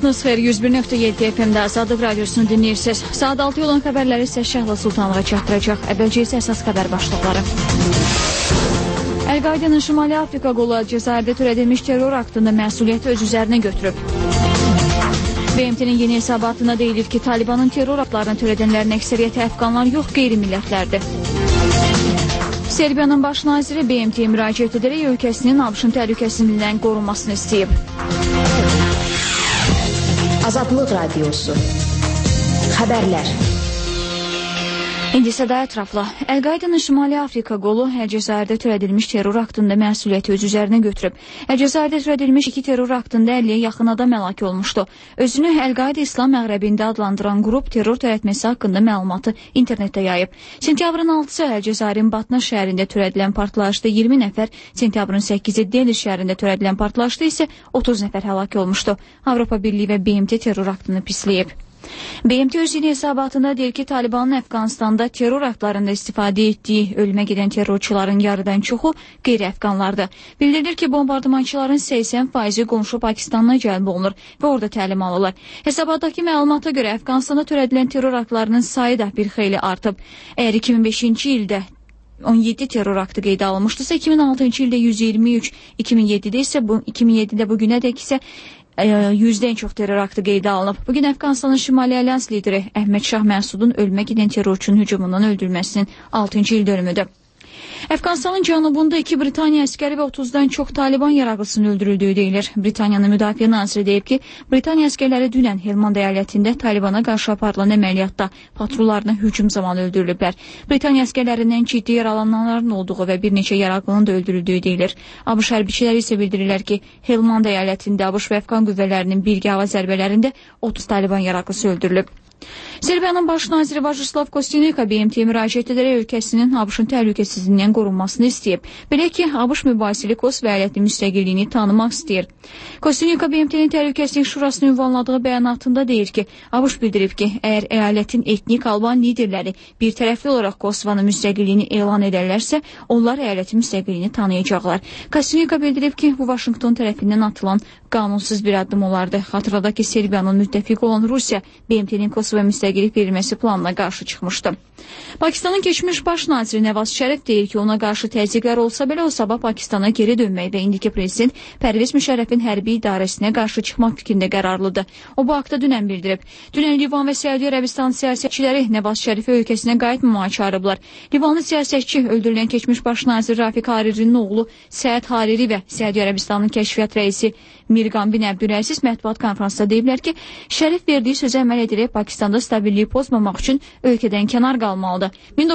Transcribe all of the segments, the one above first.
Vaxtınız xeyir, 101.7 FM-də Azadlıq Radiosunu dinləyirsiniz. Saat 6 olan xəbərləri isə Şəhla Sultanlığa çatdıracaq. Əvvəlcə isə əsas xəbər başlıqları. Əl-Qaidanın Şimali Afrika qolu Cəzairdə törədilmiş terror aktında məsuliyyəti öz üzərinə götürüb. BMT-nin yeni hesabatına deyilir ki, Talibanın terror aktlarını törədənlərin əksəriyyəti əfqanlar yox, qeyri-millətlərdir. Serbiyanın baş naziri BMT-yə müraciət edərək ölkəsinin ABŞ-ın təhlükəsizliyindən qorunmasını istəyib. Azadlıq Radiosu. Xəbərlər. İndi isə daha ətraflı. Əl-Qaidanın Şimali Afrika qolu Cəzairdə törədilmiş terror aktında məsuliyyəti öz üzərinə götürüb. Cəzairdə törədilmiş 2 terror aktında 50-yə yaxın adam həlak olmuşdu. Özünü Əl-Qaida İslam məğrəbində adlandıran qrup terror törətməsi haqqında məlumatı internetdə yayıb. Sentyabrın 6-sı Cəzairin Batna şəhərində törədilən partlayışda 20 nəfər, sentyabrın 8-i Deli şəhərində törədilən partlayışda isə 30 nəfər həlak olmuşdu. Avropa Birliyi və BMT terror aktını pisləyib. BMT öz yeni hesabatında deyir ki, Talibanın Əfqanistanda terror aktlarında istifadə etdiyi ölümə gedən terrorçuların yarıdan çoxu qeyri-əfqanlardır. Bildirilir ki, bombardımançıların 80% qonşu Pakistandan cəlb olunur və orada təlim alırlar. Hesabatdakı məlumata görə Əfqanistanda törədilən terror aktlarının sayı da bir xeyli artıb. Əgər 2005-ci ildə 17 terror aktı qeydə alınmışdısa, 2006-cı ildə 123, 2007-də isə 2007-də bugünədək isə 100-dən çox terror aktı qeydə alınıb. Bugün Əfqanistanın Şimali Alyans lideri Əhməd Şah Məsudun ölümə gedən terrorçunun hücumundan öldürülməsinin 6-cı il dönümüdür. Əfqanistanın cənubunda 2 Britaniya əskəri və 30-dan çox Taliban yaraqlısının öldürüldüyü deyilir. Britaniyanın müdafiə naziri deyib ki, Britaniya əskərləri dünən Helmand əyalətində Talibana qarşı aparılan əməliyyatda patrullarına hücum zamanı öldürülüblər. Britaniya əskərlərindən ciddi yaralananların olduğu və bir neçə yaraqlının da öldürüldüyü deyilir. ABŞ hərbiçiləri isə bildirirlər ki, Helmand əyalətində ABŞ və Əfqan qüvvələrinin birgə hava zərbələrində 30 Taliban yaraqlısı öldürülüb. Serbiyanın baş naziri Vajislav Kostyunyka BMT-yə müraciət edərək ölkəsinin ABŞ-ın təhlükəsizliyindən qorunmasını istəyib. Belə ki, ABŞ mübahisəli Kosovo əyaləti müstəqilliyini tanımaq istəyir. Kostyunyka BMT-nin Təhlükəsizlik Şurasının ünvanladığı bəyanatında deyir ki, ABŞ bildirib ki, əgər əyalətin etnik Alban liderləri bir tərəfli olaraq Kosovanın müstəqilliyini elan edərlərsə, onlar əyalətin müstəqilliyini tanıyacaqlar. Kostyunyka bildirib ki, bu Vaşinqton tərəfindən atılan qanunsuz bir addım olardı. Xatırladaq ki, Serbiyanın müttəfiqi olan Rusiya BMT-nin Kosovo müstəqillik verilməsi planına qarşı çıxmışdı. Pakistanın keçmiş baş naziri Nəvaz Şərif deyir ki, ona qarşı təzyiqlər olsa belə o sabah Pakistana geri dönmək və indiki prezident Pərviz Müşərrəfin hərbi idarəsinə qarşı çıxmaq fikrində qərarlıdır. O bu haqda dünən bildirib. Dünən Livan və Səudiyyə Ərəbistan siyasətçiləri Nəvaz Şərifi ölkəsinə qayıtmamağa çağırıblar. Livanlı siyasətçi öldürülən keçmiş baş nazir Rafiq Haririnin oğlu Səid Hariri və Səudiyyə Ərəbistanının kəşfiyyat rəisi Mirqan bin Əbdüləziz mətbuat konfransda deyiblər ki, Şərif verdiyi sözə əməl edərək Pakistanda stabilliyi pozmamaq üçün ölkədən kənar qalmalıdır.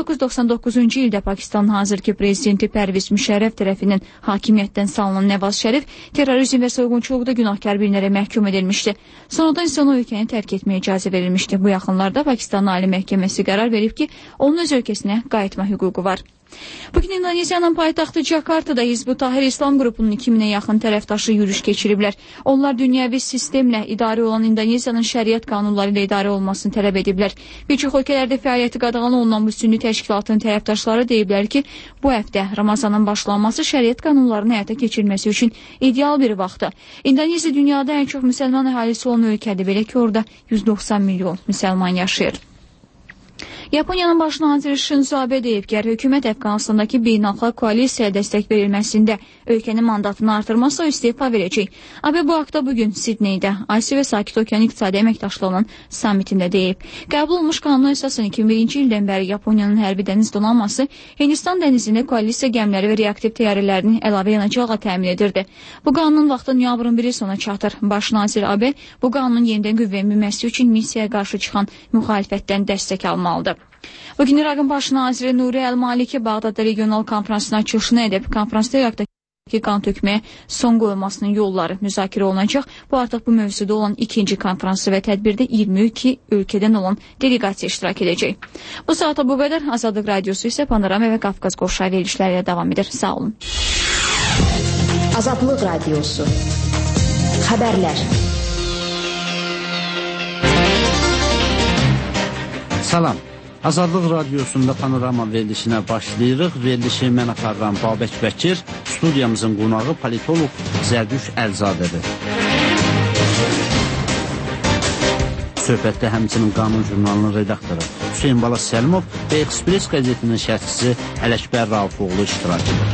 1999-cu ildə Pakistanın hazırki prezidenti Pərviz Müşərrəf tərəfindən hakimiyyətdən salınan Nəvaz Şərif terrorizm və soyğunçuluqda günahkar bilinərək məhkum edilmişdi. Sonradan isə ona ölkəni tərk etməyə icazə verilmişdi. Bu yaxınlarda Pakistanın Ali Məhkəməsi qərar verib ki, onun öz ölkəsinə qayıtma hüququ var. Bugün İndoneziyanın paytaxtı Jakartada Hizb-ut Tahrir İslam qrupunun 2000-ə yaxın tərəfdaşı yürüyüş keçiriblər. Onlar dünyəvi sistemlə idarə olan İndoneziyanın şəriət qanunları ilə idarə olmasını tələb ediblər. Bir çox ölkələrdə fəaliyyəti qadağan olunan bu sünni təşkilatının tərəfdaşları deyiblər ki, bu həftə Ramazanın başlanması şəriət qanunlarının həyata keçirilməsi üçün ideal bir vaxtdır. İndoneziya dünyada ən çox müsəlman əhalisi olan ölkədir, belə ki, orada 190 milyon müsəlman yaşayır. Yaponiyanın baş naziri Shinzo Abe deyib ki, hökumət Əfqanistandakı beynəlxalq koalisiyaya dəstək verilməsində ölkənin mandatını artırmazsa istefa verəcək. Abe bu haqda bugün Sidneydə Asiya və Sakit Okean İqtisadi Əməkdaşlığının samitində deyib. Qəbul olmuş qanuna əsasən 2001-ci ildən bəri Yaponiyanın hərbi dəniz donanması Hindistan dənizində koalisiya gəmiləri və reaktiv təyyarələrini əlavə yanacaqla təmin edirdi. Bu qanunun vaxtı noyabrın 1-i sona çatır. Baş nazir Abe bu qanunun yenidən qüvvəyə minməsi üçün missiyaya qarşı çıxan müxalifətdən dəstək almalıdır. Bugün İraqın baş naziri Nuri Əl-Maliki Bağdadda regional konferansına açılışını edib. Konferansda İraqdakı qan tökməyə son qoyulmasının yolları müzakirə olunacaq. Bu artıq bu mövzuda olan ikinci konferansı və tədbirdə 22 ölkədən olan delegasiya iştirak edəcək. Bu saata bu qədər. Azadlıq Radiosu isə Panorama və Qafqaz qoşu verilişləri ilə davam edir. Sağ olun. Azadlıq Radiosu. Xəbərlər. Salam. Azadlıq Radiosunda Panorama verilişinə başlayırıq. Verilişi mən aparıram Babək Bəkir, studiyamızın qonağı politolog Zərdüş Əlzadədir. Söhbətdə həmçinin Qanun jurnalının redaktoru Hüseyin Bala Səlimov və Express qəzetinin şərhçisi Ələkbər Raufoğlu iştirak edir.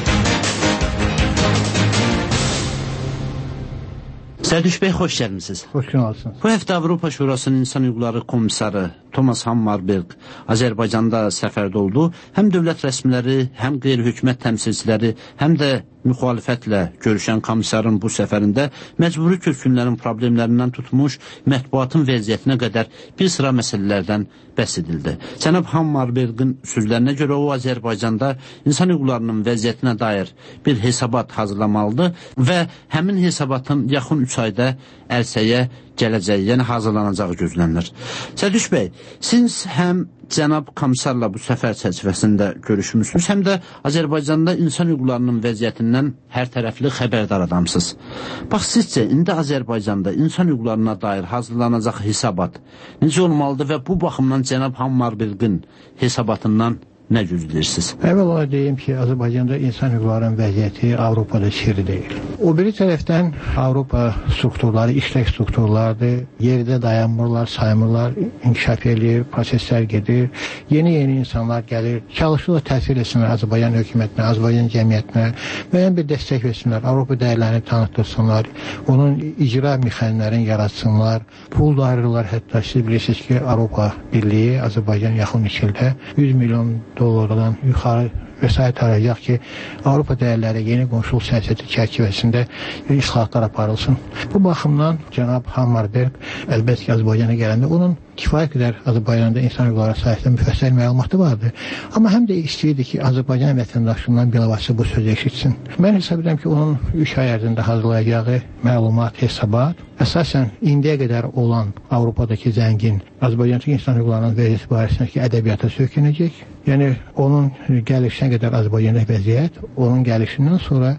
Sədüş bəy, xoş gəlmisiniz. Xoş gəlmisiniz. Bu həftə Avropa Şurasının İnsan Hüquqları Komissarı Thomas Hammarberg Azərbaycanda səfərdə oldu. Həm dövlət rəsmiləri, həm qeyri-hökumət təmsilçiləri, həm də müxalifətlə görüşən komissarın bu səfərində məcburi köçkünlərin problemlərindən tutmuş mətbuatın vəziyyətinə qədər bir sıra məsələlərdən bəhs edildi. Cənab Hammarbergin sözlərinə görə o Azərbaycanda insan hüquqlarının vəziyyətinə dair bir hesabat hazırlamalıdır və həmin hesabatın yaxın 3 ayda ərsəyə gələcəyi, yəni hazırlanacağı gözlənilir. Sədüş bəy, siz həm cənab komissarla bu səfər çərçivəsində görüşmüsünüz, həm də Azərbaycanda insan hüquqlarının vəziyyətindən hər tərəfli xəbərdar adamsınız. Bax, sizcə, indi Azərbaycanda insan hüquqlarına dair hazırlanacaq hesabat necə olmalıdır və bu baxımdan cənab Hammarbergin hesabatından nə gözləyirsiniz? Əvvəl ona deyim ki, Azərbaycanda insan hüquqlarının vəziyyəti Avropada sirri deyil. O biri tərəfdən Avropa strukturları, işlək strukturlardır. Yerdə dayanmırlar, saymırlar, inkişaf edir, proseslər gedir. Yeni insanlar gəlir, çalışırlar təsir etsinlər Azərbaycan hökumətinə, Azərbaycan cəmiyyətinə, müəyyən bir dəstək versinlər, Avropa dəyərlərini tanıtırsınlar, onun icra mexanizmlərini yaratsınlar, pul da ayırırlar. Hətta siz bilirsiniz ki, Avropa Birliyi Azərbaycan yaxın 2 ildə 100 milyon dolardan yuxarı vəsait arayacaq ki, Avropa dəyərləri yeni qonşuluq siyasəti çərçivəsində islahatlar aparılsın. Bu baxımdan cənab Hammarberg əlbəttə ki, Azərbaycana gələndə onun kifayət qədər Azərbaycanda insan hüquqları sahəsində müfəssəl məlumatı vardı. Amma həm də istəyirdi ki, Azərbaycan vətəndaşlarından bilavasitə bu sözü eşitsin. Mən hesab edirəm ki, onun 3 ay ərzində hazırlayacağı məlumat, hesabat əsasən indiyə qədər olan Avropadakı zəngin Azərbaycandakı insan hüquqlarının vəziyyəti barəsindəki ədəbiyyata söykənəcək. Yəni, onun gəlişinə qədər Azərbaycanda vəziyyət, onun gəlişindən sonra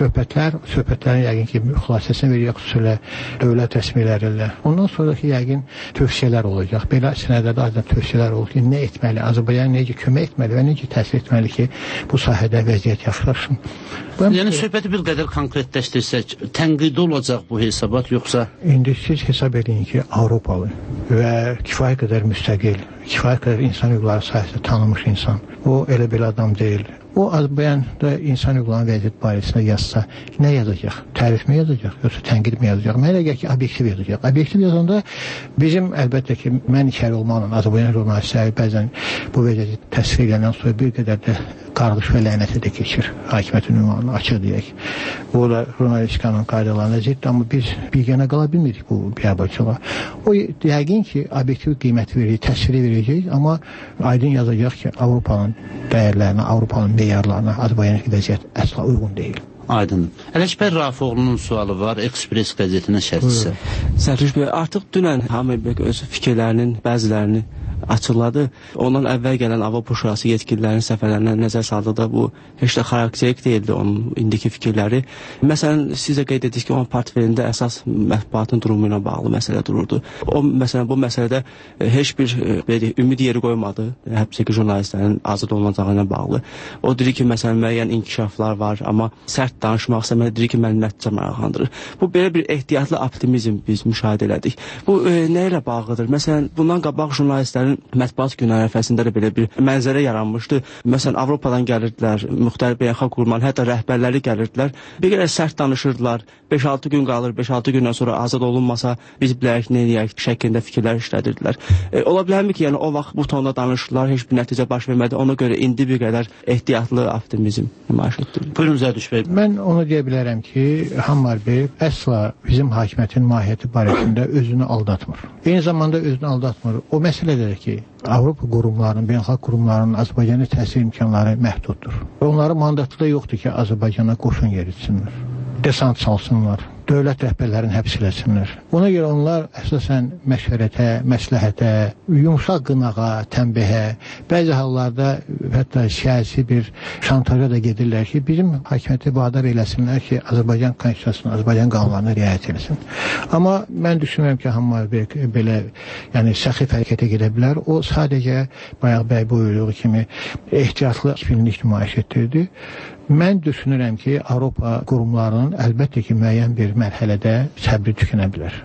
söhbətlərin yəqin ki, xülasəsini verəcək xüsusilə dövlət rəsmiləri ilə. Ondan sonraki yəqin tövsiyələr olacaq. Belə sənədlərdə azdan tövsiyələr olur ki, nə etməli, Azərbaycan necə kömək etməli və necə təsir etməli ki, bu sahədə vəziyyət yaxşılaşsın. Yəni, söhbəti bir qədər konkretləşdirsək, tənqidi olacaq bu hesabat, yoxsa? İndi siz hesab edin ki, Avropalı və kifayət qədər müstəqil, kifayət qədər insan hüquqları sahəsində tanınmış insan. O elə belə adam deyil. O Azərbaycanda insan hüquqlarının vəziyyəti barəsində yazsa, nə yazacaq? Tərif mi yazacaq, yoxsa tənqid mi yazacaq? Mənə gəlir ki, obyektiv yazacaq. Obyektiv yazanda bizim əlbəttə ki, mən içəri olmaqla Azərbaycan jurnalistləri bəzən bu vəziyyəti təsvir edəndən sonra bir qədər də qarğış və lənətə də keçir. Hakimiyyətin ünvanını açıq deyək. Bu da jurnalistikanın qaydalarına ziddir, amma biz bir yana qala bilmirik bu biabırçılığa. O yəqin ki, obyektiv qiyməti verəcək, təsviri verəcək, amma aydın yazacaq ki, Avropanın dəyərlərinə, Avropanın meyarlarına Azərbaycandakı vəziyyət əsla uyğun deyil. Aydın. Ələkbər Raufoğlunun sualı var, Express qəzetinin şərhçisi. Sərriş bəy, artıq dünən Hammarberg öz fikirlərinin bəzilərini açıqladı. Ondan əvvəl gələn Avropa Şurası yetkililərinin səfərlərinə nəzər saldıqda bu heç də xarakterik deyildi onun indiki fikirləri. Məsələn, sizə qeyd etdik ki, onun portfelində əsas mətbuatın durumu ilə bağlı məsələ dururdu. O, məsələn, bu məsələdə heç bir ümid yeri qoymadı həbsdəki jurnalistlərin azad olunacağı ilə bağlı. O deyir ki, məsələn, müəyyən inkişaflar var, amma sərt danışmaq istəməli, deyir ki, məni nəticə maraqlandırır. Bu, belə bir ehtiyatlı optimizm biz müşahidə elədik. Bu, nə ilə bağlıdır? Məsələn, bundan qabaq jurnalistlərin mətbuat günü ərəfəsində də belə bir mənzərə yaranmışdı. Məsələn, Avropadan gəlirdilər, müxtəlif beynəlxalq qurumların, hətta rəhbərləri gəlirdilər. Bir qədər sərt danışırdılar. 5-6 gün qalır, 5-6 gündən sonra azad olunmasa biz bilərik, nə eləyək şəklində fikirlər işlədirdilər. Ola bilərmi ki, yəni o vaxt bu tonda danışırlar, heç bir nəticə baş vermədi. Ona görə indi bir qədər ehtiyatlı optimizm nümayiş etdirir. Buyurun Zərdüş bəy. Mən onu deyə bilərəm ki, Hammarberg əsla bizim hakimiyyətin mahiyyəti barəsində özünü aldatmır. Eyni zamanda özünü aldatmır. O məsələdir ki, Avropa qurumlarının, beynəlxalq qurumlarının Azərbaycana təsir imkanları məhduddur. Onların mandatı da yoxdur ki, Azərbaycana qoşun yeritsinlər, desant salsınlar, dövlət rəhbərlərini həbs eləsinlər. Ona görə onlar əsasən məşvərətə, məsləhətə, yumşaq qınağa, tənbihə, bəzi hallarda hətta siyasi bir şantaja da gedirlər ki, bizim hakimiyyəti vadar eləsinlər ki, Azərbaycan konstitusiyasına, Azərbaycan qanunlarına riayət eləsin. Amma mən düşünürəm ki, Hammarberg belə səxif hərəkətə gedə bilər. O sadəcə bayaq bəy buyurduğu kimi ehtiyatlı kiçilik nümayiş etdirdi. Mən düşünürəm ki, Avropa qurumlarının əlbəttə ki, müəyyən bir mərhələdə səbri tükənə bilər.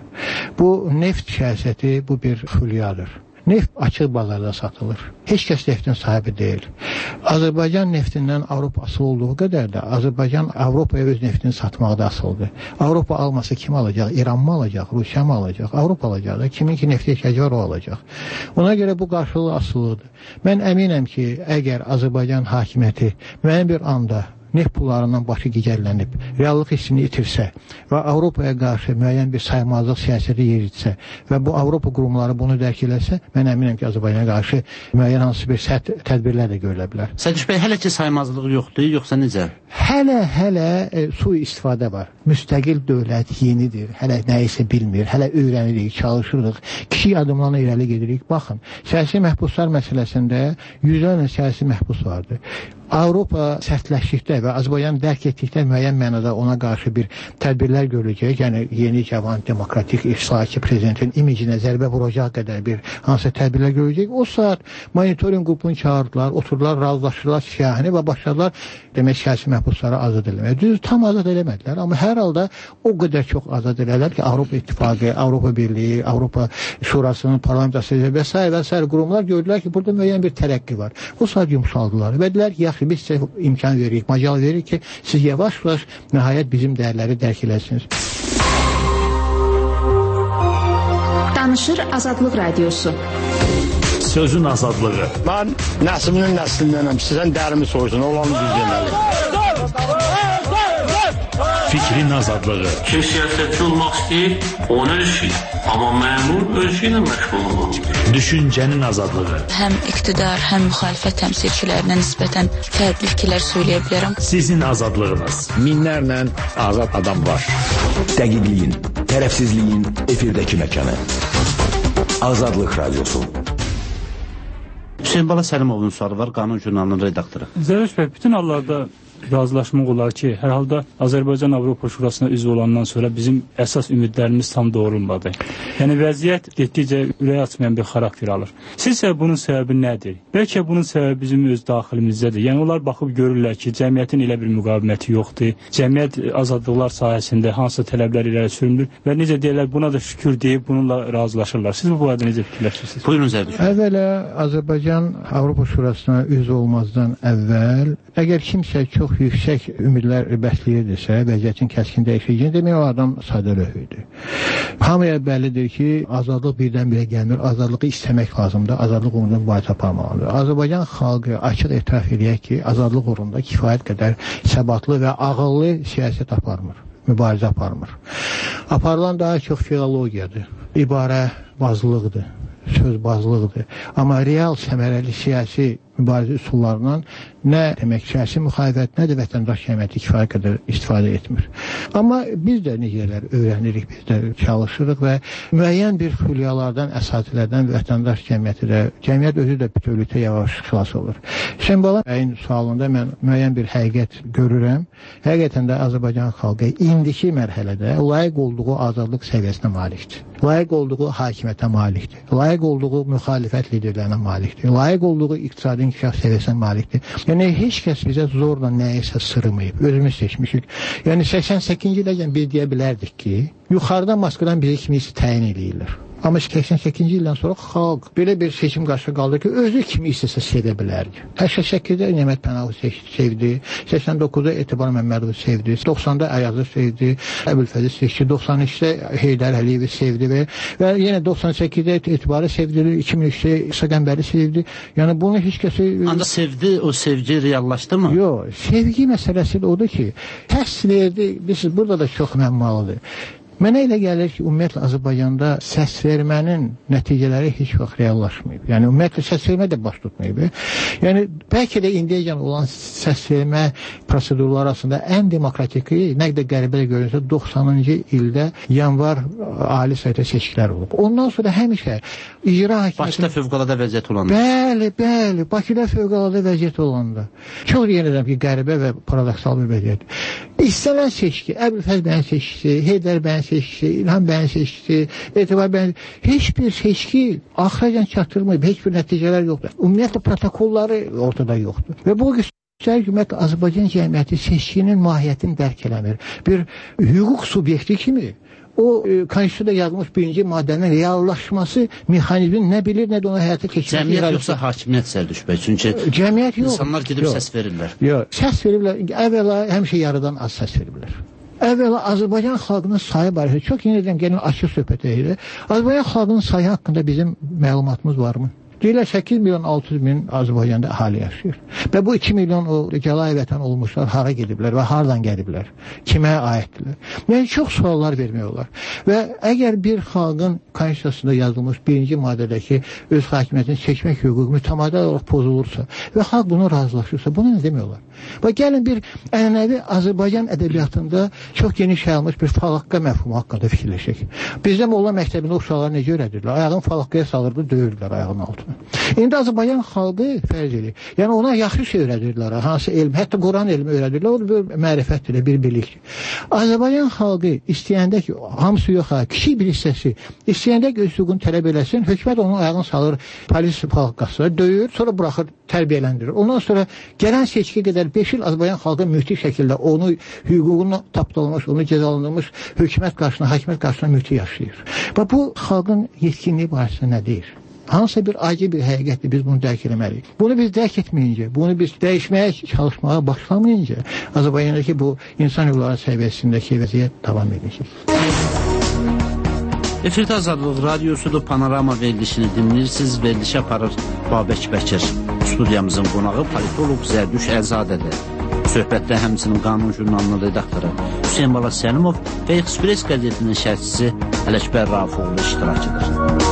Bu neft siyasəti bu bir xülyadır. Neft açıq bazarda satılır. Heç kəs neftin sahibi deyil. Azərbaycan neftindən Avropa asılı olduğu qədər də Azərbaycan Avropaya öz neftini satmaqda asılıdır. Avropa almasa kim alacaq? İran mı alacaq? Rusiya mı alacaq? Avropa alacaq da. Kimin ki neftə ehtiyacı var o alacaq. Ona görə bu qarşılıqlı asılılıdır. Mən əminəm ki, əgər Azərbaycan hakimiyyəti müəyyən bir anda neft pullarından başı gicəllənib, reallıq hissini itirsə və Avropaya qarşı müəyyən bir saymazlıq siyasəti yeritsə və bu Avropa qurumları bunu dərk eləsə, mən əminəm ki, Azərbaycana qarşı müəyyən hansı bir sərt tədbirlər də görülə bilər. Sədüş bəy, hələ ki saymazlıq yoxdur, yoxsa necə? Hələ sui-istifadə var. Müstəqil dövlət yenidir, hələ nəyisə bilmir, hələ öyrənirik, çalışırıq, kiçik adımlarla irəli gedirik. Baxın, siyasi məhbuslar məsələsində yüzlərlə siyasi məhbus vardır. Avropa sərtləşdikdə və Azərbaycan dərk etdikdə müəyyən mənada ona qarşı bir tədbirlər görüləcək. Yəni, yeni, cavan, demokratik, islahatçı prezidentin imicinə zərbə vuracaq qədər bir hansı tədbirlər görüləcək. O saat monitoring qrupunu çağırdılar, oturdular, razılaşırlar siyahini və başladılar demək siyasi məhbusları azad eləmək. Düz tam azad eləmədilər, amma hər halda o qədər çox azad elələr ki, Avropa İttifaqı, Avropa Birliyi, Avropa Şurasının parlamentası və s. qurumlar gördülər ki, burada müəyyən bir tərəqqi var. O saat yumşaldılar və dedilər ki, yaxşı, biz sizə imkan veririk, macal veririk ki, siz yavaş-yavaş nəhayət bizim dəyərləri dərk eləsiniz. Danışır Azadlıq Radiosu. Sözün azadlığı. Mən nəslinin nəslindənəm, sizən dərimi soysun, olanı düz deməli. Fikrin azadlığı. Kim siyasətçi olmaq istəyir, onu ölçür. Amma məmur ölçü ilə məşğul olmalıdır. Düşüncənin azadlığı. Həm iqtidar, həm müxalifət təmsilçilərinə nisbətən fərqli fikirlər söyləyə bilərəm. Sizin azadlığınız. Minlərlə azad adam var. Dəqiqliyin, tərəfsizliyin efirdəki məkanı. Azadlıq Radiosu. Hüseyin Bala Səlimovun sualı var, Qanun Jurnalının redaktoru. Zərəş bəy, bütün hallarda razılaşmaq olar ki, hər halda Azərbaycan Avropa Şurasına üzv olandan sonra bizim əsas ümidlərimiz tam doğrulmadı. Yəni vəziyyət getdikcə ürək açmayan bir xarakter alır. Sizcə bunun səbəbi nədir? Bəlkə bunun səbəbi bizim öz daxilimizdədir. Yəni onlar baxıb görürlər ki, cəmiyyətin elə bir müqaviməti yoxdur. Cəmiyyət azadlıqlar sahəsində hansı tələblər irəli sürülür və necə deyirlər, buna da şükür deyib bununla razılaşırlar. Siz bu barədə necə fikirləşirsiniz? Buyurun Zərdiş. Əvvəla Azərbaycan Avropa Şurasına üzv olmazdan əvvəl əgər kimsə çox yüksək ümidlər bəsləyirdisə, vəziyyətin kəskin dəyişəcəyini demək o adam sadəlövh idi. Hamıya bəllidir ki, azadlıq birdən-birə gəlmir, azadlığı istəmək lazımdır, azadlıq uğrunda mübarizə aparmalıdır. Azərbaycan xalqı açıq etiraf edək ki, azadlıq uğrunda kifayət qədər səbatlı və ağıllı siyasət aparmır, mübarizə aparmır. Aparılan daha çox filologiyadır, ibarə bazlıqdır, söz bazlıqdır. Amma real səmərəli siyasi mübarizə üsullarından nə demək siyasi müxalifət, nə də vətəndaş cəmiyyəti kifayət qədər istifadə etmir. Amma biz də necələr öyrənirik, biz də çalışırıq və müəyyən bir xülyalardan, əsazilərdən vətəndaş cəmiyyəti də, cəmiyyət özü də bütövlükdə yavaş xilas olur. Hüseyin Bala bəyin sualında mən müəyyən bir həqiqət görürəm. Həqiqətən də Azərbaycan xalqı indiki mərhələdə layiq olduğu azadlıq səviyyəsinə malikdir. Layiq olduğu hakimiyyətə malikdir. Layiq olduğu müxalifət liderlərinə malikdir. Layiq olduğu iqtisadi inkişaf səviyyəsinə malikdir. Yəni, heç kəs bizə zorla nəyisə sırmayıb. Özümüz seçmişik. Yəni, 88-ci iləcən biz deyə bilərdik ki, yuxarıdan Moskvadan bizi kimi təyin edirlər. Amma 88-ci ildən sonra xalq belə bir seçim qarşı qaldı ki, özü kimi istəsə sevə bilərdi. 88-də Nemət Pənahu sevdi, 89-da Etibar Məmmədovu sevdi, 90-da Ayazı sevdi, Əbülfəzi seçdi, 93-də Heydər Əliyevi sevdi və yenə 98-də Etibarı sevdi, 2003-də İsa Qəmbəri sevdi. Yəni bunu heç kəsi... Ancaq sevdi, o sevgi reallaşdı mı? Yox, sevgi məsələsi də odur ki, səs verdi, burada da çox məmmalıdır. Mənə elə gəlir ki, ümumiyyətlə Azərbaycanda səs vermənin nəticələri heç vaxt reallaşmayıb. Yəni, ümumiyyətlə səs vermə də baş tutmayıb. Yəni, bəlkə də indiyəcən olan səs vermə prosedurları arasında ən demokratiki, nə qədər qəribə görünsə, 90-cı ildə yanvar ali sayda seçkilər olub. Ondan sonra həmişə icra hakimiyyəti... Bakıda fövqəladə vəziyyət olanda. Bəli, Bakıda fövqəladə vəziyyət olanda. Çox deyənirəm ki, qəribə və paradoksal bir vəziyyət. İstənilən seçki, Əbülfəz bəyin seçkisi, Heydər bəyin seçkisi, İlham bəyin seçkisi, Etibar bəyin... Heç bir seçki axıracan çatdırmayıb, heç bir nəticələr yoxdur. Ümumiyyətlə protokolları ortada yoxdur. Və bu göstərir ki, ümumiyyətlə Azərbaycan cəmiyyəti seçkinin mahiyyətini dərk eləmir. Bir hüquq subyekti kimi o konstitusiyada yazılmış birinci maddənin reallaşması mexanizmin nə bilir, nə də ona həyata keçirmək. Cəmiyyət yoxsa hakimiyyət Sərduş bəy? Çünki cəmiyyət yox. İnsanlar gedib səs verirlər. Yox, səs veriblər. Əvvəla həmişə yarıdan az səs veriblər. Əvvəla Azərbaycan xalqının sayı barədə çox yenədən gəlin açıq söhbət edir. Azərbaycan xalqının sayı haqqında bizim məlumatımız varmı? Deyirlər 8 milyon 600 min Azərbaycanda əhali yaşayır. Və bu 2 milyon o gəlayə vətən olmuşlar hara gediblər və hardan gəliblər? Kimə aiddirlər? Yəni çox suallar vermək olar. Və əgər bir xalqın konstitusiyasında yazılmış birinci maddədəki öz hakimiyyətini seçmək hüququ mütəmadi olaraq pozulursa və xalq bunu razılaşırsa, bunu nə demək olar? Və gəlin bir ənənəvi Azərbaycan ədəbiyyatında çox geniş yayılmış bir falaqqa məfhumu haqqında fikirləşək. Bizdə Molla məktəbində uşaqlar necə öyrədirlər? Ayağını falaqqaya salırdı, döyürdülər ayağının altına. İndi Azərbaycan xalqı fərz edir. Yəni ona yaxşı şey öyrədirlər, hansı elm, hətta Quran elmi öyrədirlər, o bir mərifətdir, bir bilikdir. Azərbaycan xalqı istəyəndə ki, hamısı yox, kiçik bir hissəsi istəyəndə ki, öz hüququnu tələb eləsin, hökumət onun ayağını salır polis falaqqasına, döyür, sonra buraxır, tərbiyələndirir. Ondan sonra gələn seçkiyə qədər 5 il Azərbaycan xalqı mühti şəkildə onu hüququnu tapdalmış, onu cəzalandırmış hökumət qarşısına, hakimiyyət qarşısına mühti yaşayır. Və bu xalqın yetkinliyi barəsində nə deyir? Hansısa bir acı bir həqiqətdir, biz bunu dərk eləməliyik. Bunu biz dərk etməyincə, bunu biz dəyişməyə çalışmağa başlamayınca Azərbaycandakı bu insan hüquqları səviyyəsindəki vəziyyət davam edəcək. Efirdə Azadlıq Radiosudur, Panorama verilişini dinləyirsiniz. Verilişə aparır Babək Bəkir. Studiyamızın qonağı politolog Zərdüş Əlzadədir. Söhbətdə həmçinin Qanun jurnalının redaktoru Hüseyin Bala Səlimov və Express qəzetinin şərhçisi Ələkbər Rafoğlu iştirakıdır.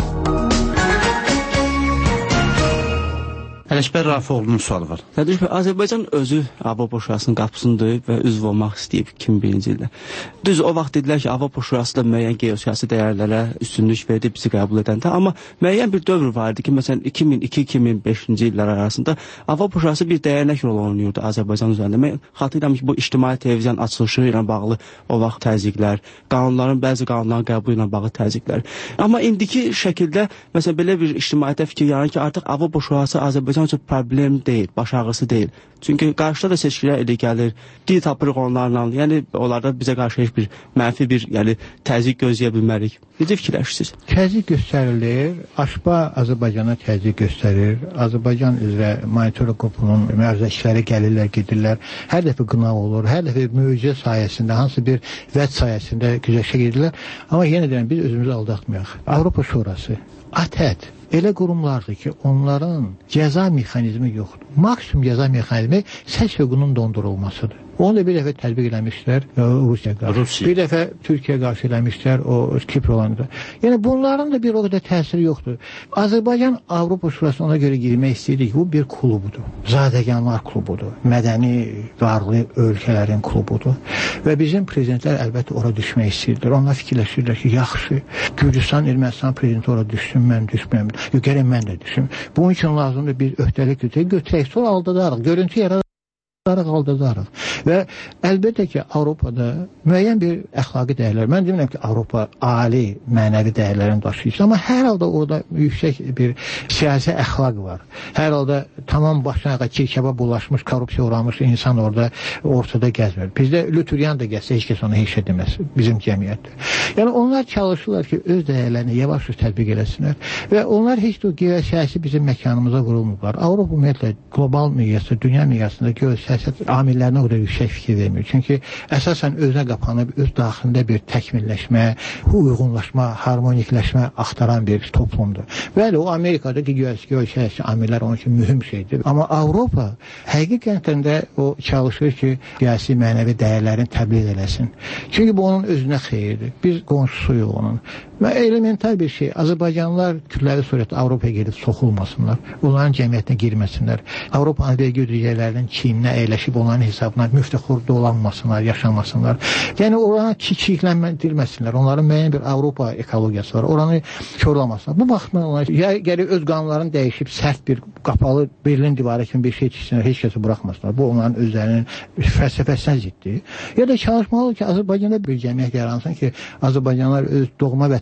Ələkbər Rafoğlu'nun sualı var. Sərduş bəy, Azərbaycan özü Avropa Şurasının qapısını döyüb və üzv olmaq istəyib 2001-ci ildə. Düz o vaxt dedilər ki, Avropa Şurası da müəyyən geosiyasi dəyərlərə üstünlük verdi bizi qəbul edəndə, amma müəyyən bir dövr var idi ki, məsələn 2002-2005-ci illər arasında Avropa Şurası bir dəyərək rol oynayırdı Azərbaycan üzərində. Mən xatırlayıram ki, bu ictimai televiziyanın açılışı ilə bağlı o vaxt təzyiqlər, bəzi qanunların qəbulu ilə bağlı təzyiqlər. Amma indiki şəkildə, məsələn, belə bir ictimaiyyətə fikir yaranır ki, artıq Avropa Şurası Azərbaycan üçün problem deyil, baş ağrısı deyil. Çünki qarşıda da seçkilər elə gəlir, dil tapırıq onlarla, yəni onlarda bizə qarşı heç bir mənfi bir təzyiq gözləyə bilmərik. Necə fikirləşirsiniz? Təzyiq göstərilir, AŞPA Azərbaycana təzyiq göstərir, Azərbaycan üzrə monitoring qrupunun mühafizəçiləri gəlirlər, gedirlər, hər dəfə qınav olur, hər dəfə möcüzə sayəsində, hansı bir vəd sayəsində güzəşə gedirlər, amma yenə deyirəm, biz özümüzü aldatmayaq. Avropa Şurası, ATƏD elə qurumlardır ki, onların cəza mexanizmi yoxdur. Maksimum cəza mexanizmi səs hüququnun dondurulmasıdır. Onu da bir dəfə tətbiq eləmişlər Rusiya qarşı. Bir dəfə Türkiyə qarşı eləmişlər o Kipr olanda. Yəni bunların da bir o qədər təsiri yoxdur. Azərbaycan Avropa Şurasına ona görə girmək istəyir ki, bu bir klubudur. Zadəganlar klubudur. Mədəni, varlı ölkələrin klubudur. Və bizim prezidentlər əlbəttə ora düşmək istəyirlər. Onlar fikirləşirlər ki, yaxşı, Gürcistan, Ermənistan prezidenti ora düşsün, mən düşməyəm. Yox, gəlin mən də düşüm. Bunun üçün lazımdır bir öhdəlik götürək, sonra aldadarıq, görüntü yaradarıq. Aldadarıq. Və əlbəttə ki, Avropada müəyyən bir əxlaqi dəyərlər, mən demirəm ki, Avropa ali mənəvi dəyərlərini daşıyır, amma hər halda orada yüksək bir siyasi əxlaq var. Hər halda tamam başına çirkəbə bulaşmış, korrupsiya uğramış insan orada ortada gəzmir. Bizdə Lütüryan da gəlsə, heç kəs ona heç şey deməz, bizim cəmiyyətdə. Yəni, onlar çalışırlar ki, öz dəyərlərini yavaş-yavaş tətbiq eləsinlər və onlar heç də geosiyasi bizim məkanımıza vurulmurlar. Avropa ümumiyyətlə qlobal miqyasda, dünya miqyasında geosiyasət amillərinə o da yüksək fikir vermir. Çünki əsasən özünə qapanıb, öz daxilində bir təkmilləşmə, uyğunlaşma, harmonikləşmə axtaran bir toplumdur. Bəli, o Amerikadakı geosiyasi amillər onun üçün mühüm şeydir. Amma Avropa həqiqətən də o çalışır ki, siyasi mənəvi dəyərlərin təbliğ eləsin. Çünki bu onun özünə xeyirdir. Biz qonşusuyuq onun. Və elementar bir şey, Azərbaycanlılar kütləvi surətdə Avropaya gedib soxulmasınlar, onların cəmiyyətinə girməsinlər. Avropa vergi ödəyicilərinin çiyninə əyləşib onların hesabına müftəxur dolanmasınlar, yaşamasınlar. Yəni oranı kiçikləndirməsinlər. Onların müəyyən bir Avropa ekologiyası var. Oranı körlamasınlar. Bu baxımdan onlar gəlir öz qanunlarını dəyişib sərt bir qapalı Berlin divarı kimi bir şey çəksinlər, heç kəsi buraxmasınlar. Bu onların özlərinin fəlsəfəsinə ziddir. Ya da çalışmalıdır ki, Azərbaycanda bir cəmiyyət yaransın ki, Azərbaycanlılar öz doğma vətən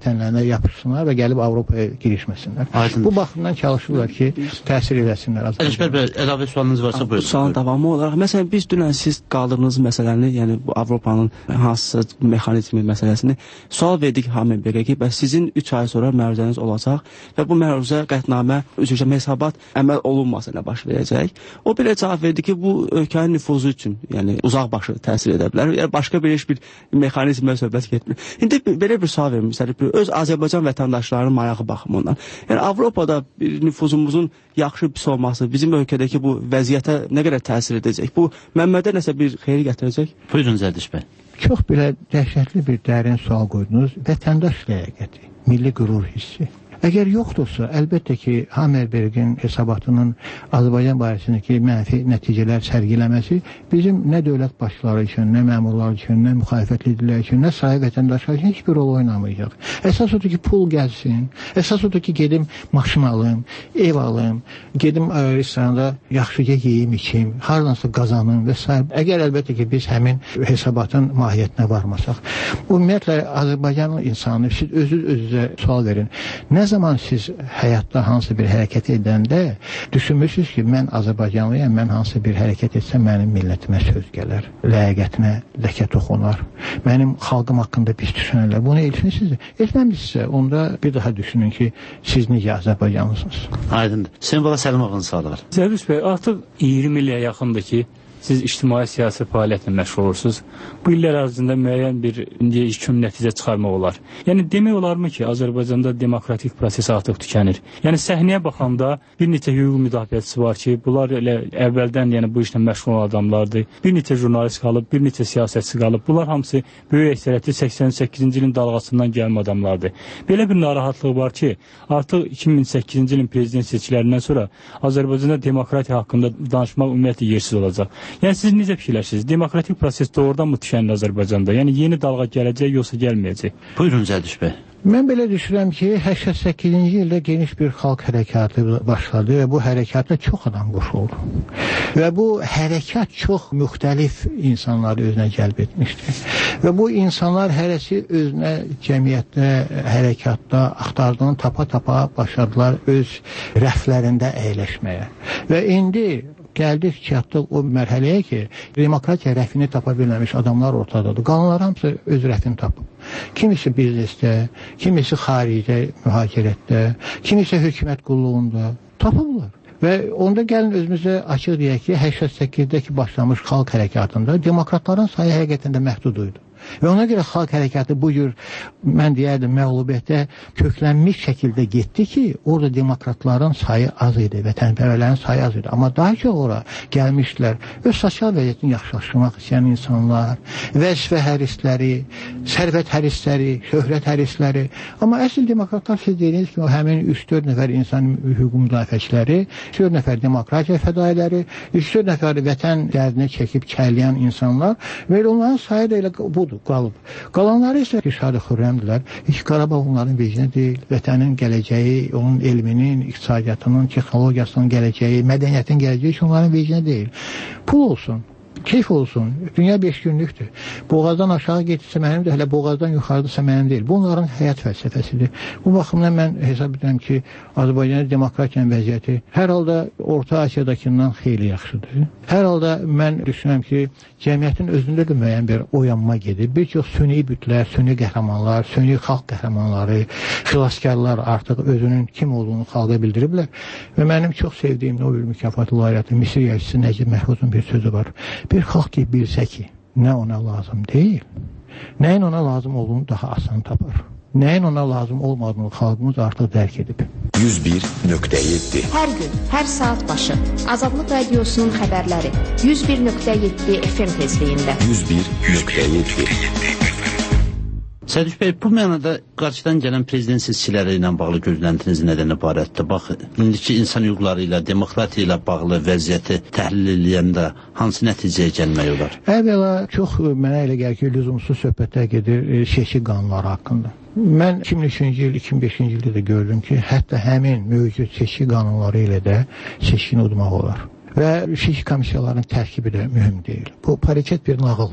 vətənlərinə yapışsınlar və gəlib Avropaya girişməsinlər. Bu baxımdan çalışırlar ki, təsir eləsinlər. Əlişbər bəy, əlavə sualınız varsa buyurun. Sualın davamı olaraq, məsələn, biz dünən siz qaldırdığınız məsələni, yəni bu Avropanın hansısa mexanizmi məsələsini sual verdik Hammerbergə ki, bəs sizin 3 ay sonra məruzəniz olacaq və bu məruzə qətnamə, hesabat əməl olunmasına baş verəcək. O belə cavab verdi ki, bu ölkənin nüfuzu üçün, yəni uzaq başı təsir edə bilər. Yəni başqa bir mexanizmlə söhbət getmir. İndi belə bir sual verim, məsələn, öz Azərbaycan vətəndaşlarının marağı baxımından. Yəni Avropada bir nüfuzumuzun yaxşı pis olması bizim ölkədəki bu vəziyyətə nə qədər təsir edəcək? Bu Məmmədə nəsə bir xeyir gətirəcək? Buyurun Zərdiş bəy. Çox belə dəhşətli bir dərin sual qoydunuz. Vətəndaş ləyaqəti, milli qürur hissi. Əgər yoxdursa, əlbəttə ki, Hammerbergin hesabatının Azərbaycan barəsindəki mənfi nəticələr sərgiləməsi bizim nə dövlət başçıları üçün, nə məmurlar üçün, nə müxalifət liderləri üçün, nə sahi vətəndaşlar üçün heç bir rol oynamayacaq. Əsas odur ki, pul gəlsin, əsas odur ki, gedim maşın alım, ev alım, gedim restoranda yaxşıca yeyim, içim, hardansa qazanım və s. Əgər əlbəttə ki, biz həmin hesabatın mahiyyətinə varmasaq. Ümumiyyətlə, Azərbaycanın insanı, siz özünüzə sual verin. Nə zaman siz həyatda hansı bir hərəkət edəndə düşünmürsünüz ki, mən Azərbaycanlıyam, mən hansı bir hərəkət etsəm mənim millətimə söz gələr, ləyaqətinə ləkə toxunar, mənim xalqım haqqında pis düşünərlər. Bunu etmişsiniz. Etməmişsə, onda bir daha düşünün ki, siz necə Azərbaycanlısınız. Aydındır. Hüseyin Bala Səlimovun sualı var. Zərdiş bəy, artıq 20 ilyə yaxındır ki, siz ictimai siyasi fəaliyyətlə məşğul olursunuz. Bu illər ərzində müəyyən bir nəticə çıxarmaq olar. Yəni demək olarmı ki, Azərbaycanda demokratik proses artıq tükənir. Yəni səhnəyə baxanda bir neçə hüquq müdafiəçisi var ki, bunlar elə əvvəldən yəni bu işlə məşğul olan adamlardır. Bir neçə jurnalist qalıb, bir neçə siyasətçi qalıb. Bunlar hamısı böyük əksəriyyəti 88-ci ilin dalğasından gəlmə adamlardır. Belə bir narahatlıq var ki, artıq 2008-ci ilin prezident seçkilərindən sonra Azərbaycanda demokratiya haqqında danışmaq ümumiyyətlə yersiz olacaq. Yəni siz necə fikirləşirsiniz? Demokratik proses doğrudan mı tükənir Azərbaycanda? Yəni yeni dalğa gələcək, yoxsa gəlməyəcək? Buyurun Zərdiş bəy. Mən belə düşünürəm ki, 88-ci ildə geniş bir xalq hərəkatı başladı və bu hərəkatda çox adam qoşuldu. Və bu hərəkat çox müxtəlif insanları özünə cəlb etmişdi. Və bu insanlar hərəsi özünə cəmiyyətdə, hərəkatda axtardığını tapa-tapa başladılar öz rəflərində əyləşməyə. Və indi gəldik ki, çatdıq o mərhələyə ki, demokratiya rəfini tapa bilməmiş adamlar ortadadır. Qalanlar hamısı öz rəfini tapıb. Kimisi biznesdə, kimisi xaricdə, mühacirətdə, kimisi hökumət qulluğunda tapırlar. Və onda gəlin özümüzə açıq deyək ki, 88-dəki başlamış xalq hərəkatında demokratların sayı həqiqətən də məhdud idi. Və ona görə xalq hərəkatı bu cür, mən deyərdim, məğlubiyyətə köklənmiş şəkildə getdi ki, orada demokratların sayı az idi, vətənpərvərlərin sayı az idi. Amma daha çox ora gəlmişlər, öz sosial vəziyyətini yaxşılaşdırmaq istəyən insanlar, vəzifə hərisləri, sərvət hərisləri, şöhrət hərisləri. Amma əsl demokratlar siz dediniz ki, o həmin 3-4 nəfər insan hüquq müdafiəçiləri, 3-4 nəfər demokratiya fədailəri, 3-4 nəfər vətən dərdini çəkib kələyən insanlar və onların sayı da elə budur. Qalıb. Qalanları isə şad-ı xürrəmdilər. Heç Qarabağ onların vecinə deyil. Vətənin gələcəyi, onun elminin, iqtisadiyyatının, texnologiyasının gələcəyi, mədəniyyətin gələcəyi heç onların vecinə deyil. Pul olsun, keyf olsun. Dünya 5 günlükdür. Boğazdan aşağı getirsə mənim də, hələ boğazdan yuxarıdırsa mənim deyil. Bu onların həyat fəlsəfəsidir. Bu baxımdan mən hesab edirəm ki, Azərbaycanın demokratiyanın vəziyyəti hər halda Orta Asiyadakindən xeyli yaxşıdır. Hər halda mən düşünürəm ki, cəmiyyətin özündə də müəyyən bir oyanma gedir. Bir çox süni bütlər, süni qəhrəmanlar, süni xalq qəhrəmanları, xilaskarlar artıq özünün kim olduğunu xalqa bildiriblər. Və mənim çox sevdiyim Nobel mükafatı laureatı Misir yazıçısı Nəcib Məhfuzun bir sözü var. Bir xalq ki, bilsə ki, nə ona lazım deyil, nəyin ona lazım olduğunu daha asan tapar. Nəyin ona lazım olmadığını xalqımız artıq dərk edib. 101.7 Hər gün, hər saat başı Azadlıq Radiosunun xəbərləri 101.7 FM tezliyində. 101.7 Sərdiş bəy, bu mənada qarşıdan gələn prezident seçkiləri ilə bağlı gözləntiniz nədən ibarətdir? Bax, indiki insan hüquqları ilə, demokratiya ilə bağlı vəziyyəti təhlil edəndə hansı nəticəyə gəlmək olar? Əvvəla çox mənə elə gəlir ki, lüzumsuz söhbətlər gedir seçki qanunları haqqında. Mən 2003-cü il, 2005-ci ildə də gördüm ki, hətta həmin mövcud seçki qanunları ilə də seçkini udmaq olar. Və seçki komissiyalarının tərkibi də mühüm deyil. Bu paritet bir nağıldır.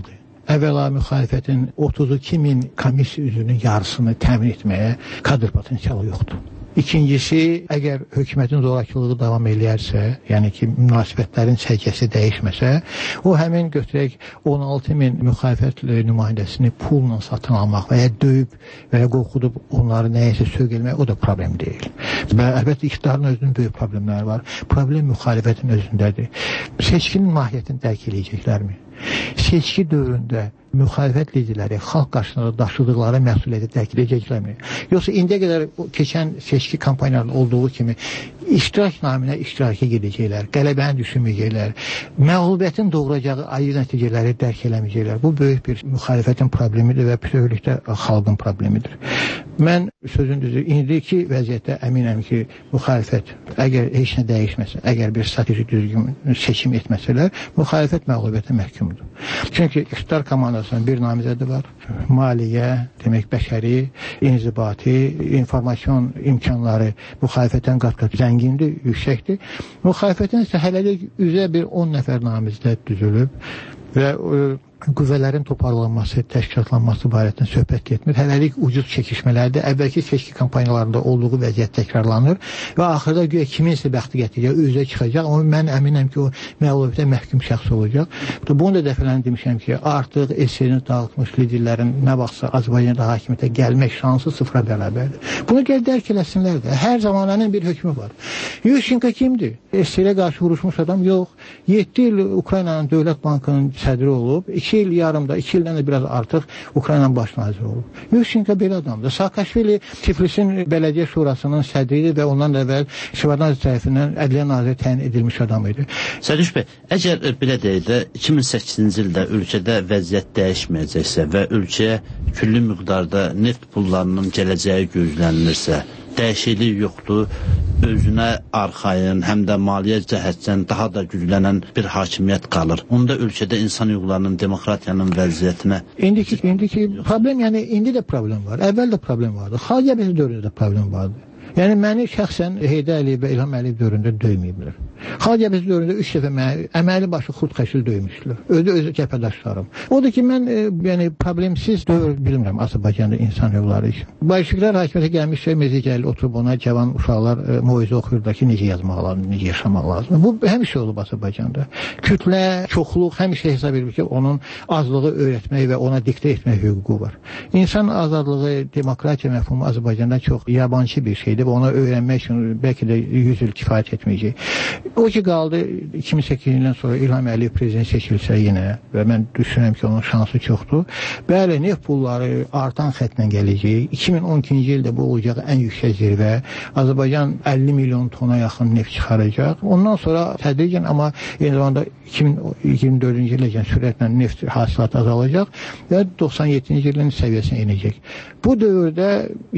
əvvəla müxalifətin 32 min komissiya üzvünün yarısını təmin etməyə kadr potensialı yoxdur. İkincisi, əgər hökumətin zorakılığı davam eləyərsə, yəni ki, münasibətlərin səciyyəsi dəyişməsə, o həmin götürək 16 min müxalifət nümayəndəsini pulla satın almaq və ya döyüb və ya qorxudub onları nəyəsə sövq o da problem deyil. Və əlbəttə iqtidarın özünün böyük problemləri var. Problem müxalifətin özündədir. Seçkinin mahiyyətini dərk eləyəcəklərmi? Seçki dövründə müxalifət liderləri xalq qarşısında daşıdıqları məsuliyyəti dərk edəcəklərmi? Yoxsa indiyə qədər keçən seçki kampaniyalarında olduğu kimi iştirak naminə iştiraka gedəcəklər, qələbəni düşünməyəcəklər, məğlubiyyətin doğuracağı ayrı nəticələri dərk eləməyəcəklər. Bu böyük bir müxalifətin problemidir və bütövlükdə xalqın problemidir. Mən sözün düzü, indiki vəziyyətdə əminəm ki, müxalifət əgər heç nə dəyişməsə, əgər bir strateji düzgün seçim etməsələr, müxalifət məğlubiyyətə məhkumdur. Çünki iqtidar komandasının bir namizədi var. Maliyyə, demək bəşəri, inzibati, informasyon imkanları müxalifətdən qat-qat zəngindir, yüksəkdir. Müxalifətin isə hələlik üzə bir 10 nəfər namizəd düzülüb və qüvvələrin toparlanması, təşkilatlanması barəsində söhbət getmir. Hələlik ucuz çəkişmələrdə əvvəlki seçki kampaniyalarında olduğu vəziyyət təkrarlanır və axırda güya kiminsə bəxti gətirəcək, özə çıxacaq. Amma mən əminəm ki, o məğlubiyyətə məhkum şəxs olacaq. Bunu da dəfələn demişəm ki, artıq SSR-ni dağıtmış liderlərin nə vaxtsa Azərbaycanda hakimiyyətə gəlmək şansı sıfıra bərabərdir. Bunu gəl dərk eləsinlər də. Hər zamananın bir hökmü var. Yushchenko kimdir? SSR-ə qarşı vuruşmuş adam yox. 7 il Ukraynanın Dövlət Bankının sədri olub. 2 il yarımda, 2 ildən də biraz artıq Ukraynanın baş naziri olub. Yushchenko belə adamdır. Saakashvili Tiflisin Bələdiyyə Şurasının sədri və ondan əvvəl Şevardnadze tərəfindən Ədliyyə naziri təyin edilmiş adam idi. Sərdiş bəy, əgər belə deyək də 2008-ci ildə ölkədə vəziyyət dəyişməyəcəksə və ölkəyə külli miqdarda neft pullarının gələcəyi gözlənilirsə, dəyişiklik yoxdur, özünə arxayın, həm də maliyyə cəhətdən daha da güclənən bir hakimiyyət qalır. Onda ölkədə insan hüquqlarının, demokratiyanın vəziyyətinə... İndiki problem, yəni indi də problem var, əvvəl də problem vardı, xalq cəbhəsi dövründə də problem vardı. Yəni, məni şəxsən Heydər Əliyev və İlham Əliyev dövründə döyməyiblər. Xalq cəbhəsi dövründə 3 dəfə məni əməli başı xurd xəşil döymüşdülər. Özü cəbhədaşlarım. Odur ki, mən problemsiz dövr bilmirəm Azərbaycanda insan hüquqları üçün. Bolşeviklər hakimiyyətə gəlmişsə, Mezigəli oturub ona cavan uşaqlar moizə oxuyurdu ki, necə yazmaq lazım, necə yaşamaq lazım. Bu həmişə olub Azərbaycanda. Kütlə, çoxluq həmişə hesab edir ki, onun azlığı öyrətmək və ona diktə etmək hüququ var. İnsan azadlığı, demokratiya məfhumu Azərbaycanda çox yabancı bir şeydir və ona öyrənmək üçün bəlkə də 100 il kifayət etməyəcək. O ki, qaldı 2008-ci ildən sonra İlham Əliyev prezident seçilsə yenə və mən düşünürəm ki, onun şansı çoxdur. Bəli, neft pulları artan xətlə gələcək. 2012-ci ildə bu olacaq ən yüksək zirvə. Azərbaycan 50 milyon tona yaxın neft çıxaracaq. Ondan sonra tədricən, amma eyni zamanda 2024-cü iləcən sürətlə neft hasilatı azalacaq və 97-ci ilin səviyyəsinə inəcək. Bu dövrdə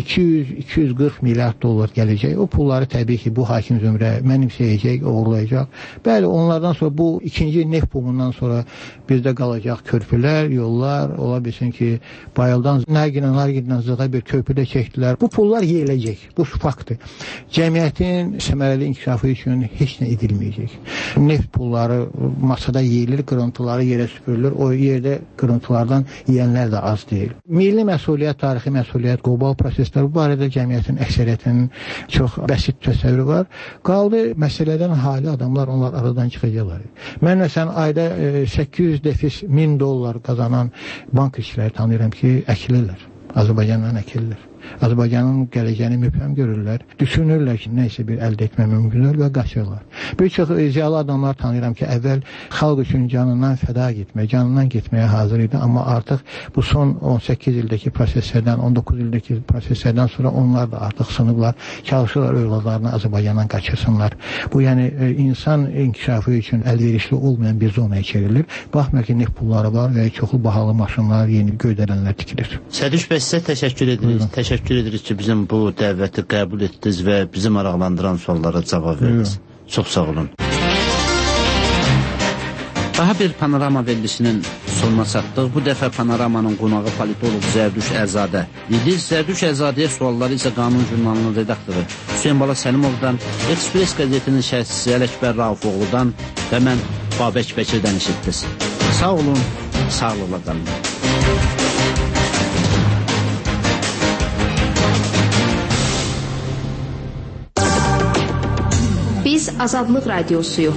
200-240 milyard dollar gələcək. O pulları təbii ki, bu hakim zümrə mənimsəyəcək, uğurlayacaq. Bəli, onlardan sonra bu ikinci neft bumundan sonra bizdə qalacaq körpülər, yollar, ola bilsin ki, Bayıldan Nargildən Zığa bir körpüdə çəkdilər. Bu pullar yeyiləcək. Bu faktdır. Cəmiyyətin səmərəli inkişafı üçün heç nə edilməyəcək. Neft pulları masada yeyilir, qırıntıları yerə süpürülür. O yerdə qırıntılardan yeyənlər də az deyil. Milli məsuliyyət, tarixi məsuliyyət, qlobal proseslər bu barədə cəmiyyətin əksəriyyətinin çox bəsit təsəvvürü var. Qaldı məsələdən hali adamlar, onlar aradan çıxacaqlar. Mən məsələn ayda 800 defis 1000 dollar qazanan bank işçiləri tanıyıram ki, əkilirlər. Azərbaycandan əkilirlər. Azərbaycanın gələcəyini mübhəm görürlər. Düşünürlər ki, nəysə bir əldə etmək mümkündür və qaçırlar. Bir çox ziyalı adamlar tanıyıram ki, əvvəl xalq üçün canından fəda getmək, canından getməyə hazır idi. Amma artıq bu son 18 ildəki proseslərdən, 19 ildəki proseslərdən sonra onlar da artıq sınıblar, çalışırlar övladlarını Azərbaycandan qaçırsınlar. Bu, yəni insan inkişafı üçün əlverişli olmayan bir zonaya çevrilir. Baxmayaq ki, neft pulları var və çoxlu bahalı maşınlar, yeni göydələnlər tikilir. Sədiş bəy, sizə təşəkkür edirik. Təşəkkür edirik ki, bizim bu dəvəti qəbul etdiniz və bizi maraqlandıran suallara cavab verdiniz. Çox sağ olun. Daha bir panorama verilişinin sonuna çatdıq. Bu dəfə panoramanın qonağı politolog Zərduş Əzadə idi. Zərduş Əzadəyə sualları isə Qanun jurnalının redaktoru Hüseyin Bala Səlimovdan, Ekspres qəzetinin şərhçisi Ələkbər Raufoğludan və mən Babək Bəkirdən eşitdiniz. Sağ olun, Sağlıqla qalın. Biz Azadlıq Radiosuyuq.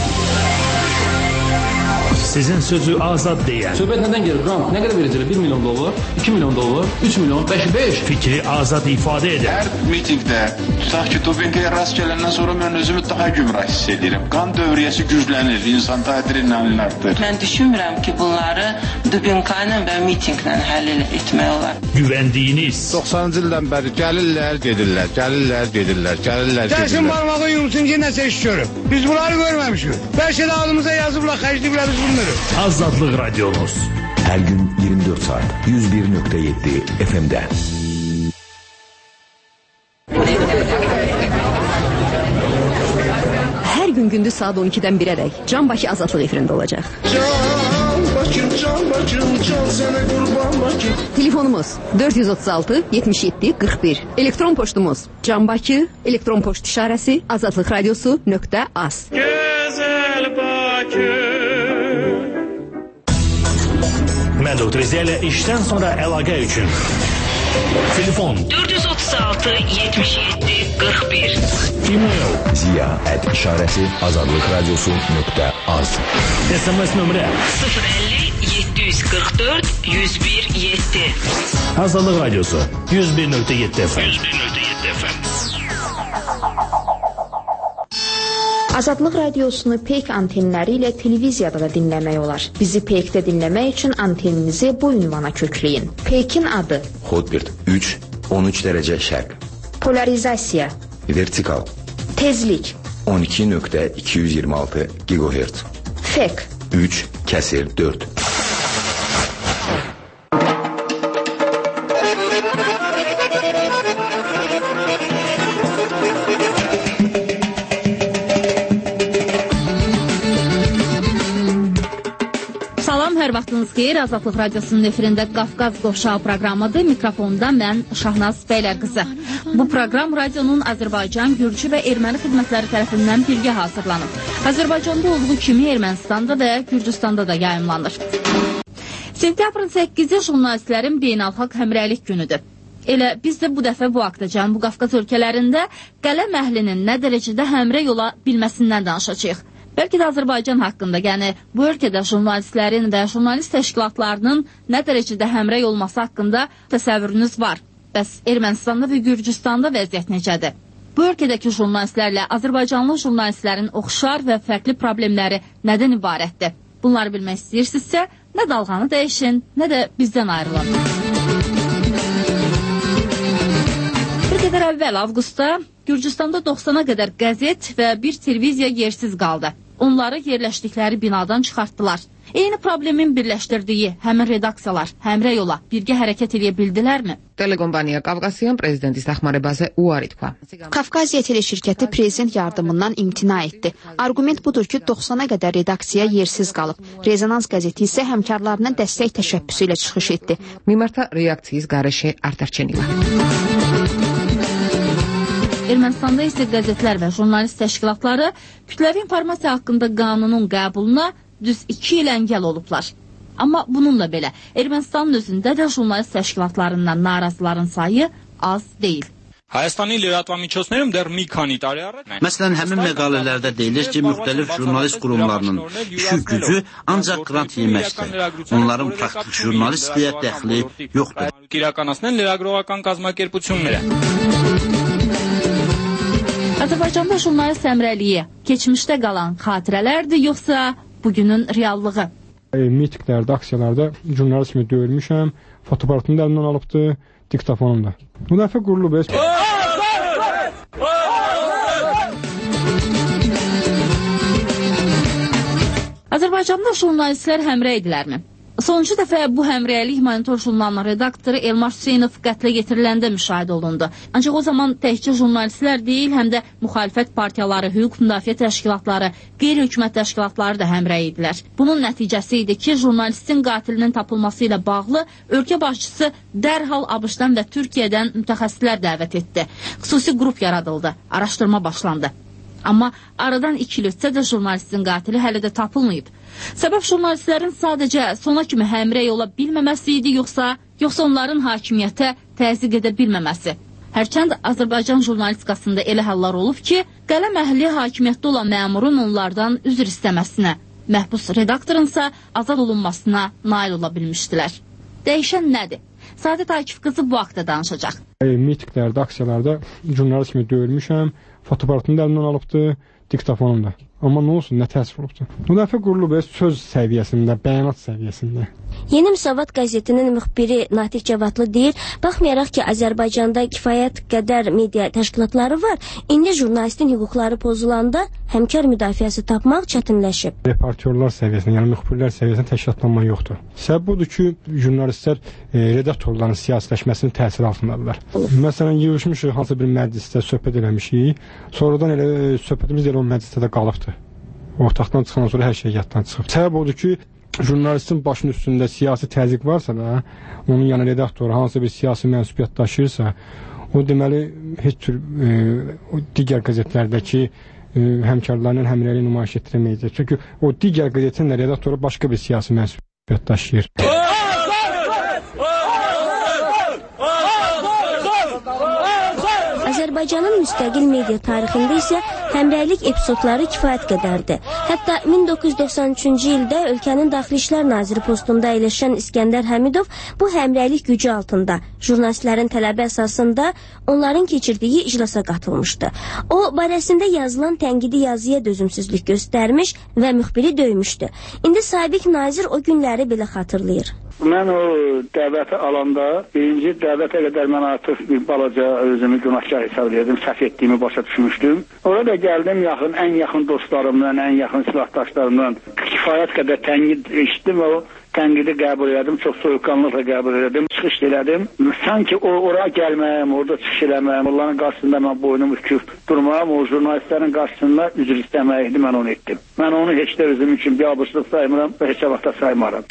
Sizin sözü azad deyən. Söhbət nədən gelir? Qram, nə qədər verəcəklər? 1 milyon dollar, 2 milyon dollar, 3 milyon, 5. Fikri azad ifadə edən. Hər mitingdə, tutaq ki, dopinqaya rast gələndən sonra mən özümü daha gümrah hiss edirəm. Qan dövriyyəsi güclənir, insanda adrenalin artır. Mən düşünmürəm ki, bunları dopinqayla və mitinqlə həll etmək olar. Güvəndiyiniz. 90-cı ildən bəri gəlirlər, gedirlər, gəlirlər, gedirlər, gəlirlər, gedirlər. Gəlsin barmağı yumsun ki, nəsə iş görüb. Biz bunları görməmişik. Bəlkə də adımıza yazıblar, xərcliyiblər biz bunları. Azadlıq Radionuz. Her gün 24 saat 101.7 FM'de. Her gün gündüz saat 12'den 1'e dek Can Bakı Azadlıq efirində olacaq. Can Bakım, can Bakım, can sənə qurban Bakım. Telefonumuz 436 77 41. Elektron poçtumuz canbaki, elektron poçt işarəsi azadlıqradiosu.az. Gözəl Bakı. Mədud Rizə ilə işdən sonra əlaqə üçün. Telefon 436 77 41. E-mail ziya@işarəsi azadlıqradiosu.az. SMS nömrə 050 744 101 7. Azadlıq Radiosu 101.7 FM. 101.7 FM. Azadlıq Radiosunu peyk antenləri ilə televiziyada da dinləmək olar. Bizi peykdə dinləmək üçün anteninizi bu ünvana kökləyin. Peykin adı Hotbird 3 13 dərəcə şərq. Polarizasiya, Vertikal tezlik, 12.226 GHz. fek, 3/4. Hər vaxtınız xeyir. Azadlıq Radiosunun efirində Qafqaz Qovşağı proqramıdır. Mikrofonda mən Şahnaz Bəylər qızı. Bu proqram radionun Azərbaycan, Gürcü və Erməni xidmətləri tərəfindən birgə hazırlanıb. Azərbaycanda olduğu kimi Ermənistanda və Gürcüstanda da yayımlanır. Sentyabrın 8-i jurnalistlərin beynəlxalq həmrəylik günüdür. Elə biz də bu dəfə bu haqda Cənubi Qafqaz ölkələrində qələm əhlinin nə dərəcədə həmrəy ola bilməsindən danışacağıq. Bəlkə də Azərbaycan haqqında, yəni bu ölkədə jurnalistlərin və jurnalist təşkilatlarının nə dərəcədə həmrəy olması haqqında təsəvvürünüz var. Bəs Ermənistanda və Gürcüstanda vəziyyət necədir? Bu ölkədəki jurnalistlərlə Azərbaycanlı jurnalistlərin oxşar və fərqli problemləri nədən ibarətdir? Bunları bilmək istəyirsinizsə, nə dalğanı dəyişin, nə də bizdən ayrılın. Bir qədər əvvəl avqustda Gürcüstanda 90-a qədər qəzet və bir televiziya yersiz qaldı. Onları yerləşdikləri binadan çıxartdılar. Eyni problemin birləşdirdiyi həmin redaksiyalar həmrəy ola birgə hərəkət edə bildilərmi? Telekompaniya Qafqasiyan prezidenti saxmarebazə uari tva. Qafqaziya teleşirkəti prezident yardımından imtina etdi. Argument budur ki, 90-a qədər redaksiya yersiz qalıb. Rezonans qəzeti isə həmkarlarına dəstək təşəbbüsü ilə çıxış etdi. Mimarta reaksiyaz qarışı artarçenila. Ermənistanda isə qəzetlər və jurnalist təşkilatları kütləvi informasiya haqqında qanunun qəbuluna düz 2 il əngəl olublar. Amma bununla belə, Ermənistanın özündə də jurnalist təşkilatlarından narazıların sayı az deyil. Հայաստանի լրատվամիջոցներում դեռ մի քանի տարի առաջ Məsələn, həmin məqalələrdə deyilir ki, müxtəlif jurnalist qurumlarının işi gücü ancaq qrant yeməkdir. Onların praktik jurnalistliyə dəxli yoxdur. Իրականացնեն լրագրողական կազմակերպությունները. Azərbaycanda jurnalist həmrəyliyi keçmişdə qalan xatirələrdir, yoxsa bugünün reallığı? Mitiklərdə, aksiyalarda jurnalistimi döyülmüşəm, fotoaparatım da əlimdən alıbdı, diktafonum da. Bu dəfə qurulub. Azərbaycanda jurnalistlər həmrəydilərmi? Sonuncu dəfə bu həmrəylik monitor jurnalının redaktoru Elmar Hüseynov qətlə getiriləndə müşahidə olundu. Ancaq o zaman təkcə jurnalistlər deyil, həm də müxalifət partiyaları, hüquq müdafiə təşkilatları, qeyri-hökumət təşkilatları da həmrəy idilər. Bunun nəticəsi idi ki, jurnalistin qatilinin tapılması ilə bağlı ölkə başçısı dərhal ABŞ-dan və Türkiyədən mütəxəssislər dəvət etdi. Xüsusi qrup yaradıldı, araşdırma başlandı. Amma aradan 2 il ötsə də jurnalistin qatili hələ də tapılmayıb. Səbəb jurnalistlərin sadəcə sona kimi həmrəy ola bilməməsi idi, yoxsa onların hakimiyyətə təzyiq edə bilməməsi. Hərçənd Azərbaycan jurnalistikasında elə hallar olub ki, qələm əhli hakimiyyətdə olan məmurun onlardan üzr istəməsinə, məhbus redaktorunsa azad olunmasına nail ola bilmişdilər. Dəyişən nədir? Sadət Akif qızı bu haqda danışacaq. Mitiklərdə, aksiyalarda jurnalist kimi döyülmüşəm, fotoaparatını da əlimdən alıbdı, diktafonum da. Amma nə olsun, nə təsir olubdu? Müdafiə qurulub söz səviyyəsində, bəyanat səviyyəsində. Yeni Müsavat qəzetinin müxbiri Natiq Cavadlı deyir, baxmayaraq ki, Azərbaycanda kifayət qədər media təşkilatları var, indi jurnalistin hüquqları pozulanda həmkar müdafiəsi tapmaq çətinləşib. Reportyorlar səviyyəsində, yəni müxbirlər səviyyəsində təşkilatlanma yoxdur. Səbəb budur ki, jurnalistlər redaktorların siyasiləşməsinin təsiri altındadılar. Məsələn, yığışmışıq hansı bir məclisdə söhbət eləmişik, sonradan elə söhbətimiz elə o məclisdə də qalıbdır. Ortaqdan çıxandan sonra hər şey yaddan çıxıb. Səbəb odur ki, jurnalistin başının üstündə siyasi təzyiq varsa da, onun yanı redaktoru hansı bir siyasi mənsubiyyət daşıyırsa, o deməli heç tür digər qəzetlərdəki həmkarlarının həmrəyliyi nümayiş etdirməyəcək. Çünki o digər qəzetin redaktoru başqa bir siyasi mənsubiyyət daşıyır. Azərbaycanın müstəqil media tarixində isə həmrəylik epizodları kifayət qədərdir. Hətta 1993-cü ildə ölkənin Daxili İşlər Naziri postunda əyləşən İskəndər Həmidov bu həmrəylik gücü altında jurnalistlərin tələbi əsasında onların keçirdiyi iclasa qatılmışdı. O, barəsində yazılan tənqidi yazıya dözümsüzlük göstərmiş və müxbiri döymüşdü. İndi sabiq nazir o günləri belə xatırlayır. Mən o dəvəti alanda, birinci dəvətə qədər mən artıq bir balaca özümü günahkar hesab edirdim, səhv etdiyimi başa düşmüşdüm. Orada gəldim, ən yaxın dostlarımdan, ən yaxın silahdaşlarımdan kifayət qədər tənqid eşitdim və o tənqidi qəbul elədim, çox soyuqqanlıqla qəbul elədim, çıxış elədim. Sanki oraya gəlməyəm, orada çıxış eləməyəm, onların qarşısında mən boynumu büküb durmam, o jurnalistlərin qarşısında üzr istəməyiydi, mən onu etdim. Mən onu heç də özüm üçün bir abışlıq saymıram və heç vaxta saymaram.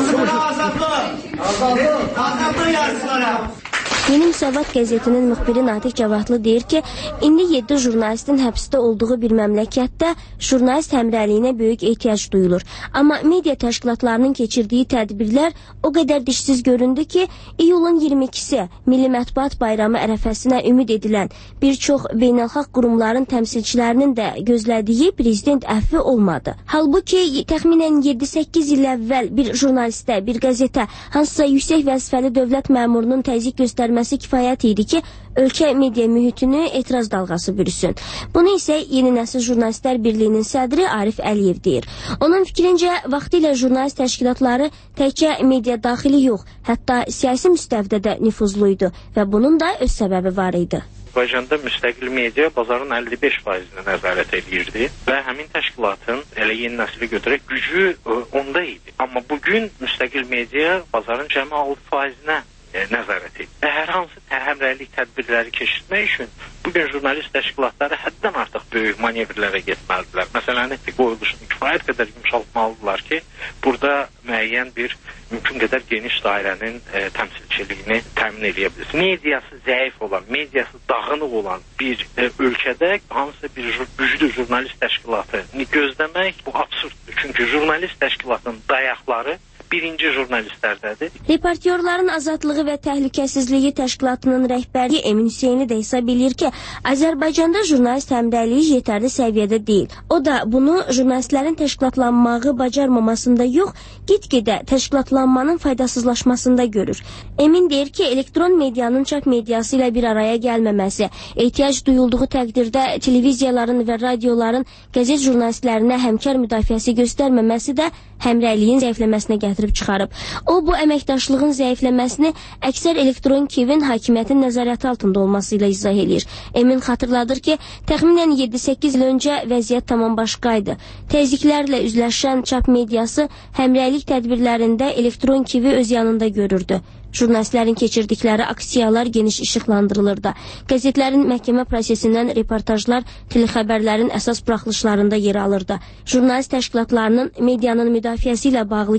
Azadlıq yazsınlara! Yeni Müsavat qəzetinin müxbiri Natiq Cavadlı deyir ki, indi 7 jurnalistin həbsdə olduğu bir məmləkətdə jurnalist həmrəyliyinə böyük ehtiyac duyulur. Amma media təşkilatlarının keçirdiyi tədbirlər o qədər dişsiz göründü ki, iyulun 22-si Milli Mətbuat Bayramı ərəfəsinə ümid edilən bir çox beynəlxalq qurumların təmsilçilərinin də gözlədiyi prezident əfvi olmadı. Halbuki təxminən 7-8 il əvvəl bir jurnalistə, bir qəzetə, hansısa yüksək vəzifəli dövlət məmurunun təzyiq göstərməsi kifayət idi ki, ölkə media mühitini etiraz dalğası bürüsün. Bunu isə Yeni Nəsil Jurnalistlər Birliyinin sədri Arif Əliyev deyir. Onun fikrincə, vaxtilə jurnalist təşkilatları təkcə media daxili yox, hətta siyasi müstəvidə də nüfuzluydu və bunun da öz səbəbi var idi. Azərbaycanda müstəqil media bazarın 55%-nə nəzarət edirdi və həmin təşkilatın elə Yeni Nəsli götürək gücü onda idi. Amma bugün müstəqil media bazarın cəmi 6%-nə nəzarət edir. Hər hansı həmrəylik tədbirləri keçirmək üçün bugün jurnalist təşkilatları həddən artıq böyük manevrlərə getməlidirlər. Məsələni qoyuluşunu kifayət qədər yumşaltmalıdırlar ki, burada müəyyən bir mümkün qədər geniş dairənin təmsilçiliyini təmin edə bilsin. Mediası zəif olan, mediası dağınıq olan bir ölkədə hansısa bir güclü jurnalist təşkilatını gözləmək bu absurddur. Çünki jurnalist təşkilatının dayaqları birinci jurnalistlərdədir. Reportyorların azadlığı və təhlükəsizliyi təşkilatının rəhbəri Emin Hüseyni də hesab edir ki, Azərbaycanda jurnalist həmrəyliyi yetərli səviyyədə deyil. O da bunu jurnalistlərin təşkilatlanmağı bacarmamasında yox, get-gedə təşkilatlanmanın faydasızlaşmasında görür. Emin deyir ki, elektron medianın çap mediası ilə bir araya gəlməməsi, ehtiyac duyulduğu təqdirdə televiziyaların və radioların qəzet jurnalistlərinə həmkar müdafiəsi göstərməməsi də həmrəyliyin zəifləməsinə gətirib çıxarıb. O, bu əməkdaşlığın zəifləməsini əksər elektron kivin hakimiyyətin nəzarəti altında olması ilə izah edir. Emin xatırladır ki, təxminən 7-8 il öncə vəziyyət tamam başqaydı. Təzyiqlərlə üzləşən çap mediası həmrəylik tədbirlərində elektron kivi öz yanında görürdü. Jurnalistlərin keçirdikləri aksiyalar geniş işıqlandırılırdı. Qəzetlərin məhkəmə prosesindən reportajlar telexəbərlərin əsas buraxılışlarında yer alırdı. Jurnalist təşkilatlarının medianın müdafiəsi ilə bağlı keçirdiyi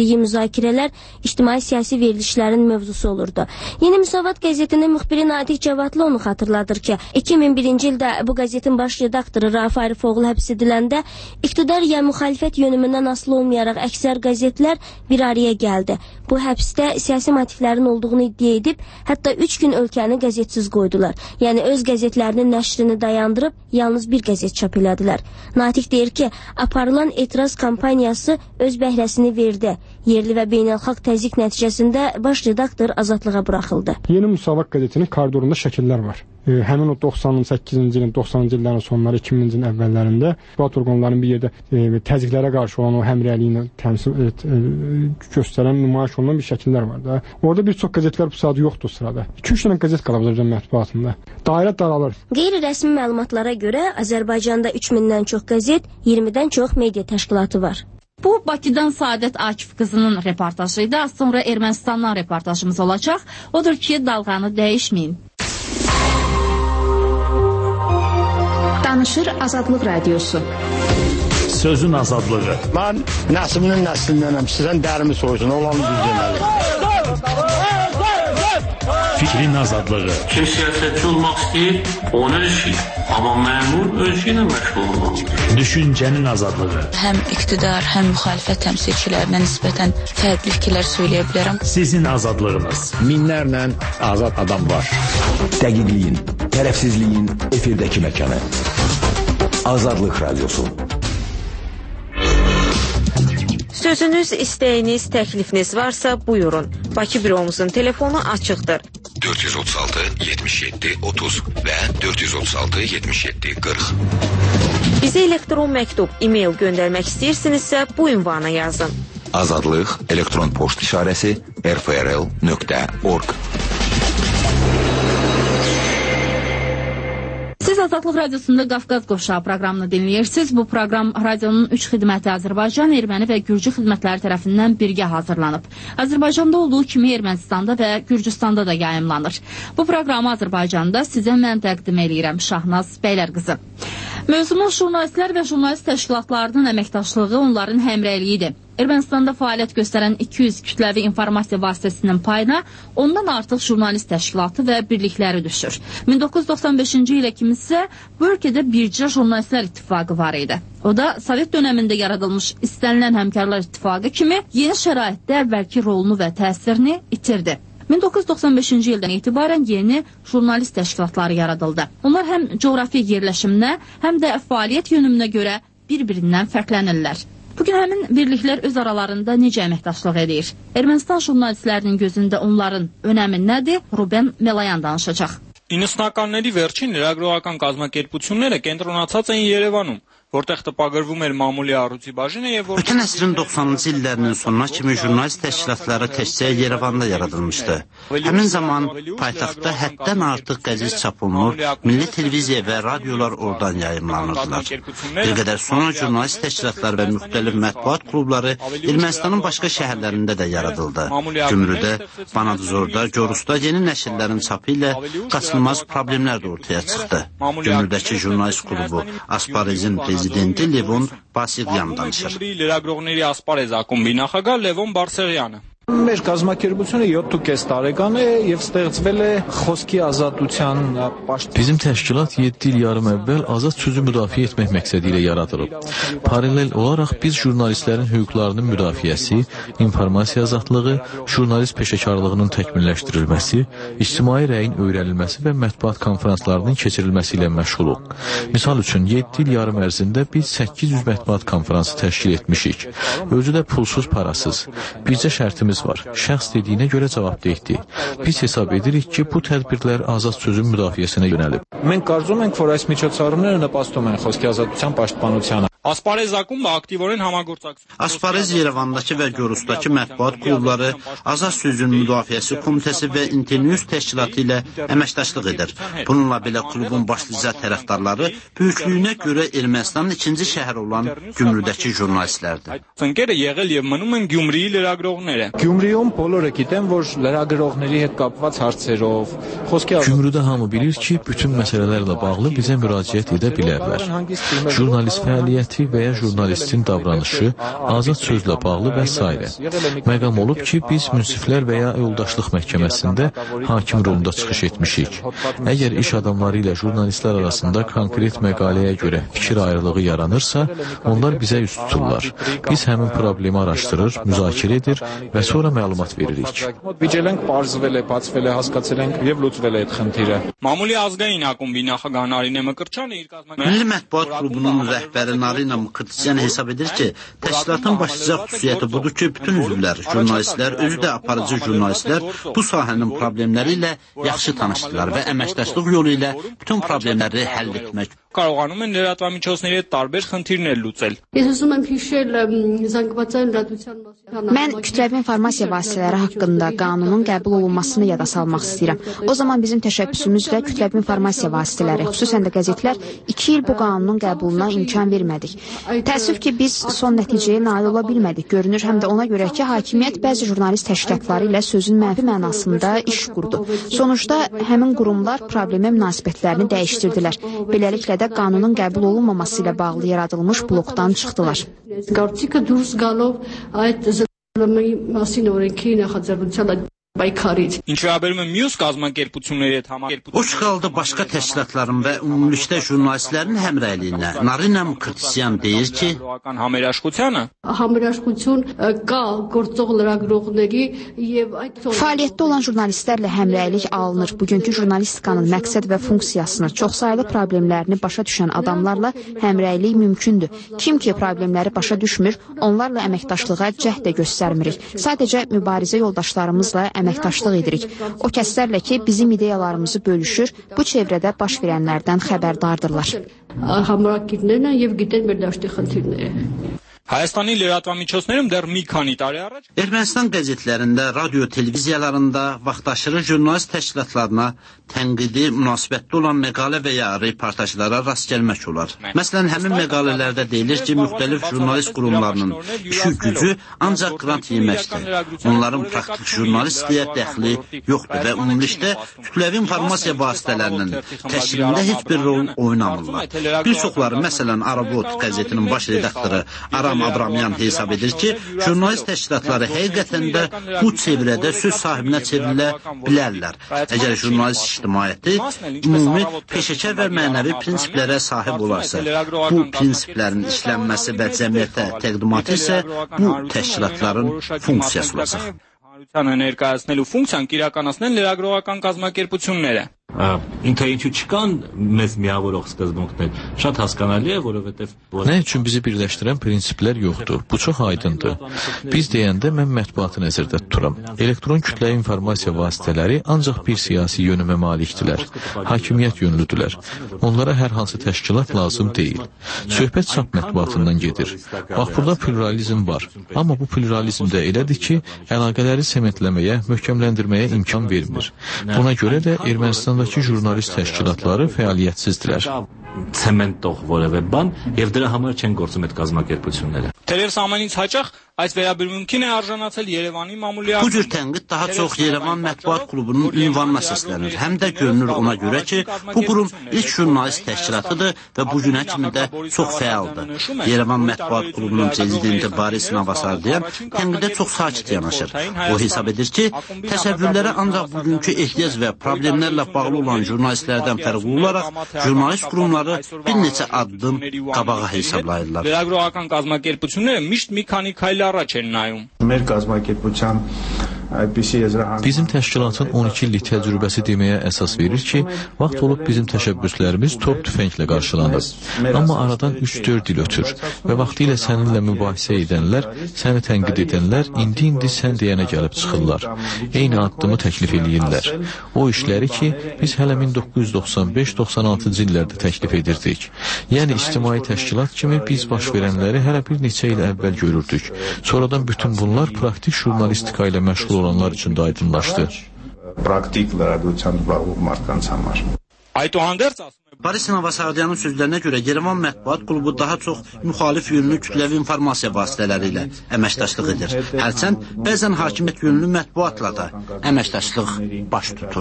etdiyi müzakirələr ictimai-siyasi verilişlərin mövzusu olurdu. Yeni Müsavat qəzetinin müxbiri Natiq Cavadlı onu xatırladır ki, 2001-ci ildə bu qəzetin baş redaktoru Rauf Arifoğlu həbs ediləndə iqtidar ya müxalifət yönümündən asılı olmayaraq əksər qəzetlər bir araya gəldi. Bu həbsdə siyasi motivlərin olduğunu iddia edib, hətta 3 gün ölkəni qəzetsiz qoydular. Yəni öz qəzetlərinin nəşrini dayandırıb, yalnız bir qəzet çap elədilər. Natiq deyir ki, aparılan etiraz kampaniyası öz bəhrəsini verdi. Yerli və beynəlxalq təzyiq nəticəsində baş redaktor azadlığa buraxıldı. Yeni Müsavat qəzetinin koridorunda şəkillər var. Həmin o 98-ci ilin, 90-cı illərin sonları, 2000-ci ilin əvvəllərində Fuat Orqonların bir yerdə təzyiqlərə qarşı olan o həmrəyliyi təmsil göstərən, nümayiş olunan bir şəkillər var da. Orada bir çox qəzetlər bu saat yoxdur sırada. 2-3 dənə qəzet qalıb Azərbaycan mətbuatında. Dairə daralır. Qeyri-rəsmi məlumatlara görə Azərbaycanda 3000-dən çox qəzet, 20-dən çox media təşkilatı var. Bu, Bakıdan Saadət Akif qızının reportajıydı. Az sonra Ermənistandan reportajımız olacaq. Odur ki, dalğanı dəyişməyin. Danışır Azadlıq Radiosu. Sözün azadlığı. Mən nəslinin nəslindənəm. Sizdən dərimi soysun. Olanı düz deməli. Fikrin azadlığı. Kim siyasətçi olmaq istəyir, onu öz işi. Amma məmur öz işi ilə məşğul olmalıdır. Düşüncənin azadlığı. Həm iqtidar, həm müxalifət təmsilçilərinə nisbətən fərqli fikirlər söyləyə bilərəm. Sizin azadlığınız. Minlərlə azad adam var. Dəqiqliyin, tərəfsizliyin efirdəki məkanı. Azadlıq Radiosu. Sözünüz, istəyiniz, təklifiniz varsa buyurun. Bakı büromuzun telefonu açıqdır. 436 77 30 və 436 77 40. Bizə elektron məktub, e-mail göndərmək istəyirsinizsə bu ünvana yazın. Azadlıq elektron poçt işarəsi rfrl.org. Siz Azadlıq Radiosunda Qafqaz Qovşağı proqramını dinləyirsiniz. Bu proqram radionun 3 xidməti Azərbaycan, Erməni və Gürcü xidmətləri tərəfindən birgə hazırlanıb. Azərbaycanda olduğu kimi Ermənistanda və Gürcüstanda da yayımlanır. Bu proqramı Azərbaycanda sizə mən təqdim edirəm, Şahnaz Bəylərqızı. Mövzumuz jurnalistlər və jurnalist təşkilatlarının əməkdaşlığı, onların həmrəyliyidir. Ermənistanda fəaliyyət göstərən 200 kütləvi informasiya vasitəsinin payına ondan artıq jurnalist təşkilatı və birlikləri düşür. 1995-ci ilə kimi isə bu ölkədə bircə jurnalistlər ittifaqı var idi. O da Sovet dönəmində yaradılmış istənilən həmkarlar ittifaqı kimi yeni şəraitdə əvvəlki rolunu və təsirini itirdi. 1995-ci ildən etibarən yeni jurnalist təşkilatları yaradıldı. Onlar həm coğrafi yerləşiminə, həm də fəaliyyət yönümünə görə bir-birindən fərqlənirlər. Bugün həmin birliklər öz aralarında necə əməkdaşlıq edir? Ermənistan jurnalistlərinin gözündə onların önəmi nədir? Ruben Melayan danışacaq. 90-ականների վերջին լրագրողական կազմակերպությունները կենտրոնացած էին Երևանում, որտեղ տպագրվում էր մամուլի առույցի բաժինը եւ Ötən əsrin 90-cı illərinin sonuna kimi jurnalist təşkilatları təkcə Yerevanda yaradılmışdı. Həmin zaman paytaxtda həddən artıq qəzet çap olunur, milli televiziya və radiolar oradan yayımlanırdılar. Bir qədər sonra jurnalist təşkilatları və müxtəlif mətbuat klubları Ermənistanın başqa şəhərlərində də yaradıldı. Gümrüdə, Banadzorda, Gorusda yeni nəşrlərin çapı ilə qaçınılmaz problemlər də ortaya çıxdı. Gümrüdəki jurnalist klubu Asparezin prezidenti Levon Basiryan danışır. Լրագրողների ասպարեզ ակումբի նախագահ Լևոն Բարսեղյանը. Մեր կազմակերպությունը 7.5 տարեկան է եւ ստեղծվել է խոսքի ազատության պաշտպան. Bizim təşkilat 7 il yarım əvvəl azad sözü müdafiə etmək məqsədi ilə yaradılıb. Paralel olaraq biz jurnalistlərin hüquqlarının müdafiəsi, informasiya azadlığı, jurnalist peşəkarlığının təkmilləşdirilməsi, ictimai rəyin öyrənilməsi və mətbuat konferanslarının keçirilməsi ilə məşğuluq. Misal üçün 7 il yarım ərzində biz 800 mətbuat konferansı təşkil etmişik. Özü də pulsuz, parasız. Bircə şərtimiz var. Şəxs dediyinə görə cavabdehdir. Biz hesab edirik ki, bu tədbirlər azad sözün müdafiəsinə yönəlib. Մենք կարծում ենք, որ այս միջոցառումները նպաստում են խոսքի ազատության պաշտպանությանը. Ասպարեզ ակումբը ակտիվորեն համագործակցում։ Asparez Yerevandakı və Gorusdakı mətbuat klubları Azad sözün müdafiəsi komitəsi və Internews təşkilatı ilə əməkdaşlıq edir. Bununla belə klubun başlıca tərəfdarları böyüklüyünə görə Ermənistanın ikinci şəhəri olan Gümrüdəki jurnalistlərdir. Ընկերը եղել եւ մնում են Գյումրիի լրագրողները։ Գյումրիում բոլորը գիտեն, որ լրագրողների հետ կապված հարցերով խոսքի Gümrüdə hamı bilir ki, bütün məsələlərlə bağlı bizə müraciət edə bilərlər. Jurnalist fəaliyyəti, vəziyyəti və ya jurnalistin davranışı, azad sözlə bağlı və s. Məqam olub ki, biz münsiflər və ya yoldaşlıq məhkəməsində hakim rolunda çıxış etmişik. Əgər iş adamları ilə jurnalistlər arasında konkret məqaləyə görə fikir ayrılığı yaranırsa, onlar bizə üst tuturlar. Biz həmin problemi araşdırır, müzakirə edir və sonra məlumat veririk. Մամուլի ազգային ակումբի նախագահ Նարինե Մկրտչյանը իր Milli Mətbuat Klubunun rəhbəri Narina Mqırtısyan hesab edir ki, təşkilatın başlıca xüsusiyyəti budur ki, bütün üzvlər, jurnalistlər, özü də aparıcı jurnalistlər bu sahənin problemləri ilə yaxşı tanışdılar və əməkdaşlıq yolu ilə bütün problemləri həll etmək կարողանում են լրատվամիջոցների հետ տարբեր խնդիրներ լուծել։ Mən kütləvi informasiya vasitələri haqqında qanunun qəbul olunmasını yada salmaq istəyirəm. O zaman bizim təşəbbüsümüzlə kütləvi informasiya vasitələri, xüsusən də qəzetlər 2 il bu qanunun qəbuluna imkan vermədik. Təəssüf ki, biz son nəticəyə nail ola bilmədik. Görünür həm də ona görə ki, hakimiyyət bəzi jurnalist təşkilatları ilə sözün mənfi mənasında iş qurdu. Sonuçda həmin qurumlar problemə münasibətlərini dəyişdirdilər. Beləliklə də qanunun qəbul olunmaması ilə bağlı yaradılmış blokdan çıxdılar. Ինչ վերաբերում է մյուս կազմակերպությունների հետ O çıxaldı başqa təşkilatların və ümumilikdə jurnalistlərin həmrəyliyinə. Narina Mqırtısyan deyir ki, fəaliyyətdə olan jurnalistlərlə həmrəylik alınır. Bugünkü jurnalistikanın məqsəd və funksiyasını, çoxsaylı problemlərini başa düşən adamlarla həmrəylik mümkündür. Kim ki problemləri başa düşmür, onlarla əməkdaşlığa cəhd də göstərmirik. Sadəcə mübarizə yoldaşlarımızla əməkdaşlıq edirik. O kəslərlə ki, bizim ideyalarımızı bölüşür, bu çevrədə baş verənlərdən xəbərdardırlar. Հայաստանի լրատվամիջոցներում դեռ մի քանի տարի առաջ Ermənistan qəzetlərində, radio, televiziyalarında vaxtaşırı jurnalist təşkilatlarına tənqidi münasibətdə olan məqalə və ya reportajlara rast gəlmək olar. Məsələn, həmin məqalələrdə deyilir ki, müxtəlif jurnalist qurumlarının işi gücü ancaq qrant yeməkdir. Onların praktik jurnalistliyə dəxli yoxdur və ümumilikdə kütləvi informasiya vasitələrinin təşkilində heç bir rol oynamırlar. Bir çoxları, məsələn, Arabot qəzetinin baş redaktoru Aram Abramyan hesab edir ki, jurnalist təşkilatları həqiqətən də bu çevrədə söz sahibinə çevrilə bilərlər. Əgər jurnalist ictimaiyyəti ümumi peşəkar və mənəvi prinsiplərə sahib olarsa, bu prinsiplərin işlənməsi və cəmiyyətə təqdimatı isə bu təşkilatların funksiyası olacaq. Հանրությանը ներկայացնելու ֆունկցիան կիրականացնեն լրագրողական կազմակերպությունները։ Ինքը ինչու չկան մեզ միավորող սկզբունքներ, շատ հասկանալի է, որովհետև Nə üçün bizi birləşdirən prinsiplər yoxdur? Bu çox aydındır. Biz deyəndə mən mətbuatı nəzərdə tuturam. Elektron kütləvi informasiya vasitələri ancaq bir siyasi yönümə malikdirlər. Hakimiyyət yönlüdürlər. Onlara hər hansı təşkilat lazım deyil. Söhbət çap mətbuatından gedir. Bax, burada pluralizm var. Amma bu pluralizm də elədir ki, əlaqələri sementləməyə, möhkəmləndirməyə imkan vermir. Buna görə də Ermənistandakı jurnalist təşkilatları fəaliyyətsizdirlər. Ցեմենտող որևէ բան եւ դրա համար չեն գործում այդ կազմակերպությունները։ Թերևս ամենից հաճախ այս վերաբերմունքին է արժանացել Երևանի մամուլի Bu cür tənqid daha çox Yerevan Mətbuat Klubunun ünvanına səslənir. Həm də görünür ona görə ki, bu qurum ilk jurnalist təşkilatıdır və bu günə kimi də çox fəaldır. Yerevan Mətbuat Klubunun prezidenti Boris Novosardayan tənqidə çox sakit yanaşır. O hesab edir ki, təsəvvürlərə ancaq bugünkü ehtiyac və problemlərlə bağlı olan jurnalistlərdən fərqli olaraq jurnalist qurumları bir neçə addım qabağa hesablayırlar. Լրագրողական կազմակերպությունները միշտ մի քանի քայլ առաջ են նայում։ Մեր կազմակերպության Bizim təşkilatın 12 illik təcrübəsi deməyə əsas verir ki, vaxt olub bizim təşəbbüslərimiz top tüfənglə qarşılanır. Amma aradan 3-4 il ötür və vaxtilə səninlə mübahisə edənlər, səni tənqid edənlər indi sən deyənə gəlib çıxırlar. Eyni addımı təklif eləyirlər. O işləri ki, biz hələ 1995-96-cı illərdə təklif edirdik. Yəni, ictimai təşkilat kimi biz baş verənləri hələ bir neçə il əvvəl görürdük. Sonradan bütün bunlar praktik jurnalistika ilə məşğul olanlar üçün də aydınlaşdı. Praktik լրագրությամբ զբաղվող մարդկանց համար։ Այդուհանդերձ ասում է Boris Novosaryanın sözlərinə görə Yerevan mətbuat klubu daha çox müxalif yönlü kütləvi informasiya vasitələri ilə əməkdaşlıq edir. Hərçənd bəzən hakimiyyət yönlü mətbuatla da əməkdaşlıq baş tutur.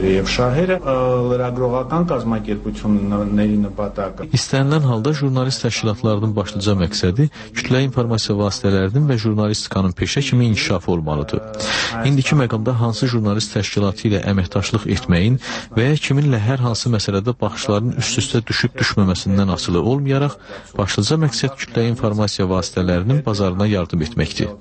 İstənilən halda jurnalist təşkilatlarının başlıca məqsədi kütləvi informasiya vasitələrinin və jurnalistikanın peşə kimi inkişafı olmalıdır. İndiki məqamda hansı jurnalist təşkilatı ilə əməkdaşlıq etməyin və ya kiminlə hər hansı məsələdə baxışların üst-üstə düşüb düşməməsindən asılı olmayaraq, başlıca məqsəd kütləvi informasiya vasitələrinin bazarına yardım etməkdir.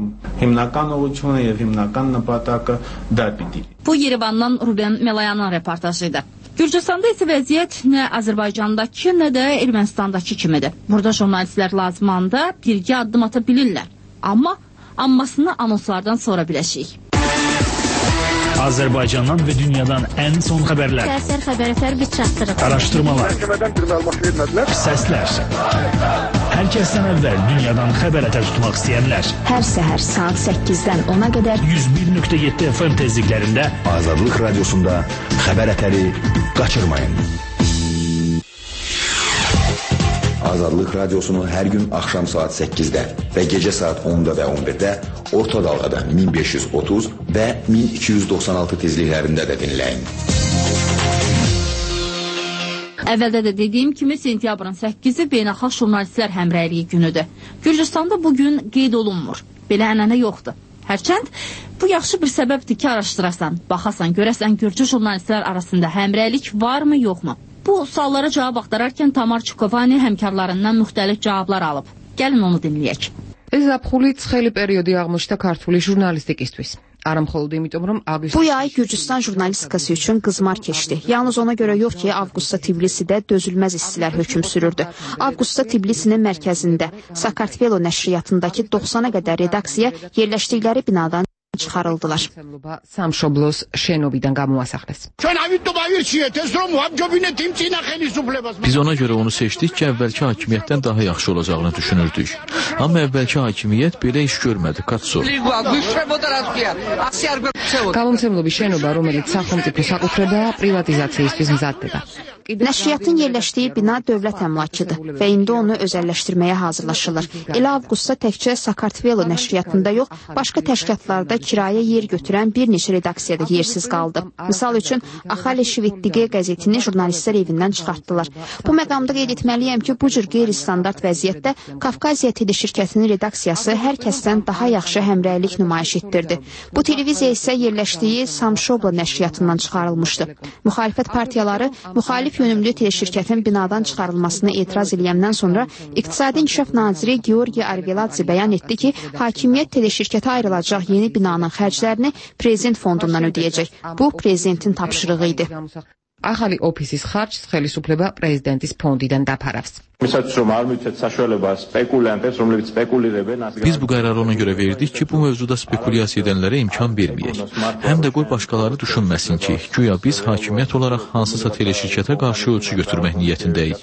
Bu Yerevandan Ruben Melayanın reportajıydı. Gürcüstanda isə vəziyyət nə Azərbaycandakı, nə də Ermənistandakı kimidir. Burada jurnalistlər lazımanda birgə addım ata bilirlər. Ammasını anonslardan sonra biləcəyik. Azərbaycandan və dünyadan ən son xəbərlər. Səhər xəbərlər bir çatdırıb. Araşdırmalar. Səslər. Hər kəsdən əvvəl dünyadan xəbər ətər tutmaq istəyənlər. Hər səhər saat 8-dən 10-a qədər 101.7 FM tezliklərində Azadlıq Radiosunda xəbər ətəri qaçırmayın. Azadlıq Radiosunu hər gün axşam saat 8-də və gecə saat 10-da və 11-də orta dalğada 1530 və 1296 tezliklərində də dinləyin. Əvvəldə də dediyim kimi sentyabrın 8-i Beynəlxalq Jurnalistlər Həmrəyliyi günüdür. Gürcüstanda bugün qeyd olunmur. Belə ənənə yoxdur. Hərçənd bu yaxşı bir səbəbdir ki, araşdırasan, baxasan, görəsən Gürcü jurnalistlər arasında həmrəylik varmı, yoxmu? Bu suallara cavab axtararkən Tamar Çukovani həmkarlarından müxtəlif cavablar alıb. Gəlin onu dinləyək. Ez zაფxuli ცხელი პერიოდი აღმოჩნდა ქართული ჟურნალისტიკისთვის. Არა მხოლოდ იმიტომ, რომ Bu yay Gürcüstan jurnalistikası üçün qızmar keçdi. Yalnız ona görə yox ki, avqustda Tbilisidə dözülməz istilər hökm sürürdü. Avqustda Tbilisinin mərkəzində Sakartvelo nəşriyyatındakı 90-a qədər redaksiya yerləşdikləri binadan çıxarıldılar. სამშობლოს შენობიდან გამოასახლეს. Biz ona görə onu seçdik ki, əvvəlki hakimiyyətdən daha yaxşı olacağını düşünürdük. Amma əvvəlki hakimiyyət belə iş görmədi. Katso. გამომცემლობის შენობა, რომელიც სახელმწიფო საკუთრებაა, პრივატიზაციისთვის მზადდება. Nəşriyyatın yerləşdiyi bina dövlət əmlakıdır və indi onu özəlləşdirməyə hazırlaşılır. Elə avqustda təkcə Sakartvelo nəşriyyatında yox, başqa təşkilatlarda kirayə yer götürən bir neçə redaksiyada yersiz qaldı. Misal üçün, Axale Şivitdige qəzetini jurnalistlər evindən çıxartdılar. Bu məqamda qeyd etməliyəm ki, bu cür qeyri-standart vəziyyətdə Kafkaziya teleširkətinin redaksiyası hər kəsdən daha yaxşı həmrəylik nümayiş etdirdi. Bu televiziya isə yerləşdiyi Samşobla nəşriyyatından çıxarılmışdı. Müxalifət partiyaları müxalif yönümlü teleşirkətin binadan çıxarılmasına etiraz edəndən sonra İqtisadi İnkişaf Naziri Georgi Arveladze bəyan etdi ki, hakimiyyət teleşirkətə ayrılacaq yeni binanın xərclərini prezident fondundan ödəyəcək. Bu, prezidentin tapşırığı idi. ახალი ოფისის ხარჯს ხელისუფლება პრეზიდენტის ფონდიდან დაფარავს. Biz bu qərarı ona görə verdik ki, bu mövzuda spekulyasiya edənlərə imkan verməyək. Həm də qoy başqaları düşünməsin ki, güya biz hakimiyyət olaraq hansısa teleşirkətə qarşı ölçü götürmək niyyətindəyik.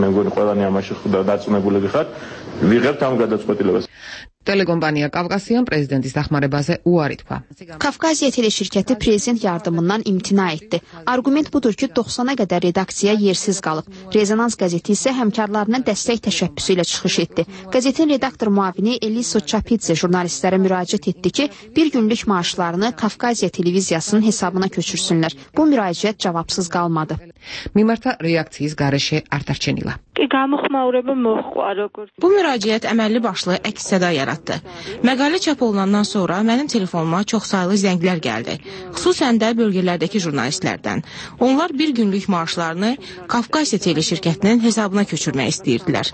Telekompaniya Kafkasyan prezidentის დახმარებაზე უარი თქვა. Kafkaziya teleşirkəti prezident yardımından imtina etdi. Argument budur ki, 90-a qədər redaksiya yersiz qalıb. Rezonans qəzeti isə həmkarlarına dəstək təşəbbüsü ilə çıxış etdi. Qəzetin redaktor müavini Eliso Çapidze jurnalistlərə müraciət etdi ki, bir günlük maaşlarını Kafkaziya televiziyasının hesabına köçürsünlər. Bu müraciət cavabsız qalmadı. მიმართა რეაქციის გარეშე არ დარჩენილა. Bu müraciət əməlli başlı əks-səda yaratdı. Məqalə çap olunandan sonra mənim telefonuma çoxsaylı zənglər gəldi. Xüsusən də bölgələrdəki jurnalistlərdən. Onlar bir günlük maaşlarını Kafkasiya teleşirkətinin hesabına köçürmək istəyirdilər.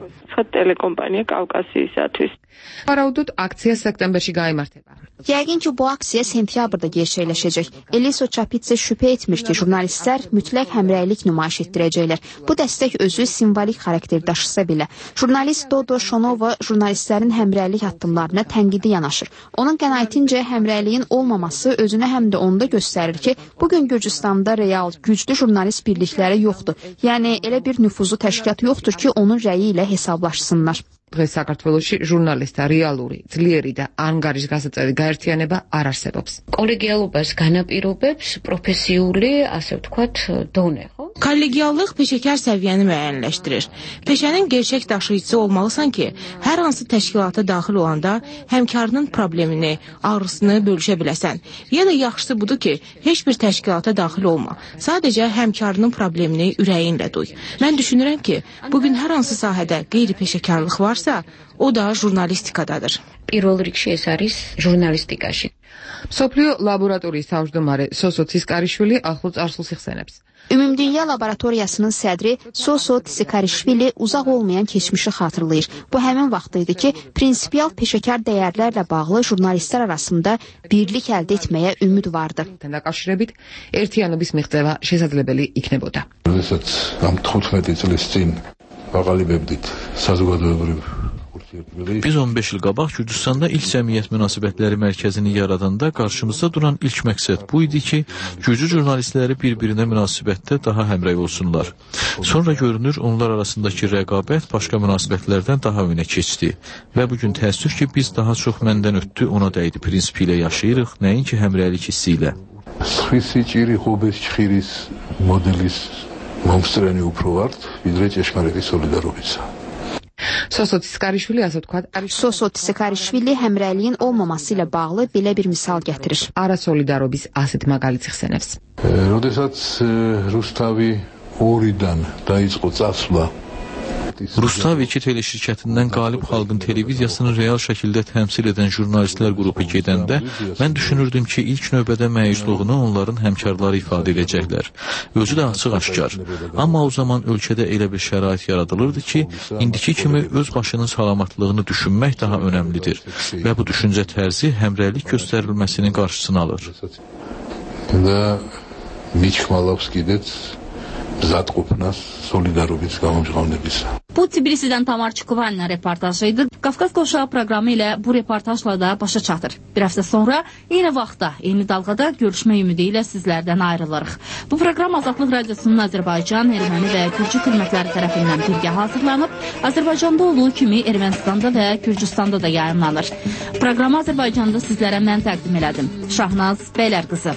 Parauddut aksiya septemberში გაიმართება. Yəqin ki, bu aksiya sentyabrda gerçəkləşəcək. Eliso Çapidze şübhə etmir ki, jurnalistlər mütləq həmrəylik nümayiş etdirəcəklər. Bu dəstək özü simvolik xarakter daşısa belə. Jurnalist Dodo Şonova jurnalistlərin həmrəylik addımlarına tənqidi yanaşır. Onun qənaətincə həmrəyliyin olmaması özünü həm də onda göstərir ki, bugün Gürcüstanda real, güclü jurnalist birlikləri yoxdur. Yəni, elə bir nüfuzlu təşkilat yoxdur ki, onun rəyi ilə hesablaşsınlar. დღეს საქართველოში ჟურნალისტთა რეალური, ძლიერი და ანგარიშგასაწევი გაერთიანება არ არსებობს. კოლეგიალობას განაპირობებს პროფესიული, ასე ვთქვათ, დონე, ხო? Kollegiallıq peşəkar səviyyəni müəyyənləşdirir. Peşənin gerçək daşıyıcısı olmalısan ki, hər hansı təşkilata daxil olanda həmkarının problemini, ağrısını bölüşə biləsən. Ya da yaxşısı budur ki, heç bir təşkilata daxil olma. Sadəcə həmkarının problemini ürəyinlə duy. Mən düşünürəm ki, bugün hər hansı sahədə qeyri-peşəkarlıq varsa, o da jurnalistikadadır. პირველ რიგში ეს არის ჟურნალისტიკაში. მსოფლიო ლაბორატორიის თავმჯდომარე სოსო ცისკარიშვილი ახლო წარსულს იხსენებს. Ümumdünya Laboratoriyasının sədri Soso Tsikarishvili uzaq olmayan keçmişi xatırlayır. Bu həmin vaxt idi ki, prinsipial peşəkar dəyərlərlə bağlı jurnalistlər arasında birlik əldə etməyə ümid vardı. დაკავშირებით ერთიანობის მიღწევა შესაძლებელი იქნებოდა. როდესაც ამ 15 წლის წინ აყალიბებდით საზოგადოებრივ Biz 15 il qabaq Gürcüstanda ilk cəmiyyət münasibətləri mərkəzini yaradanda qarşımızda duran ilk məqsəd bu idi ki, Gürcü jurnalistləri bir-birinə münasibətdə daha həmrəy olsunlar. Sonra görünür, onlar arasındakı rəqabət başqa münasibətlərdən daha önə keçdi. Və bugün təəssüf ki, biz daha çox məndən ötdü, ona dəydi prinsipi ilə yaşayırıq, nəinki həmrəylik hissi ilə. Სხვისი ჭირი ღობეს ჭხირის მოდელის მომსწრენი უფრო ვართ, ვიდრე ჭეშმარიტი სოლიდარობისა. Soso Tsikarishvili asad თქვა, Soso Tsikarishvili həmrəyliyin olmaması ilə bağlı belə bir misal gətirir. არასოლიდარობის ასეთ მაგალითს იხსენებს. როდესაც რუსთავი 2-დან დაიწყო წასვლა Rustav 2 teleşirkətindən Qalib Xalqın televiziyasını real şəkildə təmsil edən jurnalistlər qrupu gedəndə, mən düşünürdüm ki, ilk növbədə məyusluğunu onların həmkarları ifadə edəcəklər. Özü də açıq-aşkar. Amma o zaman ölkədə elə bir şərait yaradılırdı ki, indiki kimi öz başının salamatlığını düşünmək daha önəmlidir və bu düşüncə tərzi həmrəylik göstərilməsinin qarşısını alır. Və Miçmalov skidət zatqopnas solidarobis qamamcıqavnebisa. Bu Tbilisidən Tamar Çukuvalina reportajıydı. Qafqaz Qoşağı proqramı ilə bu reportajla da başa çatır. Bir həftə sonra eyni vaxtda, eyni dalğada görüşmə ümidi ilə sizlərdən ayrılırıq. Bu proqram Azadlıq Radiosunun Azərbaycan, Erməni və Gürcü xidmətləri tərəfindən birgə hazırlanıb, Azərbaycanda olduğu kimi Ermənistanda və Gürcüstanda da yayımlanır. Proqramı Azərbaycanda sizlərə mən təqdim elədim. Şahnaz Bəylər qızı.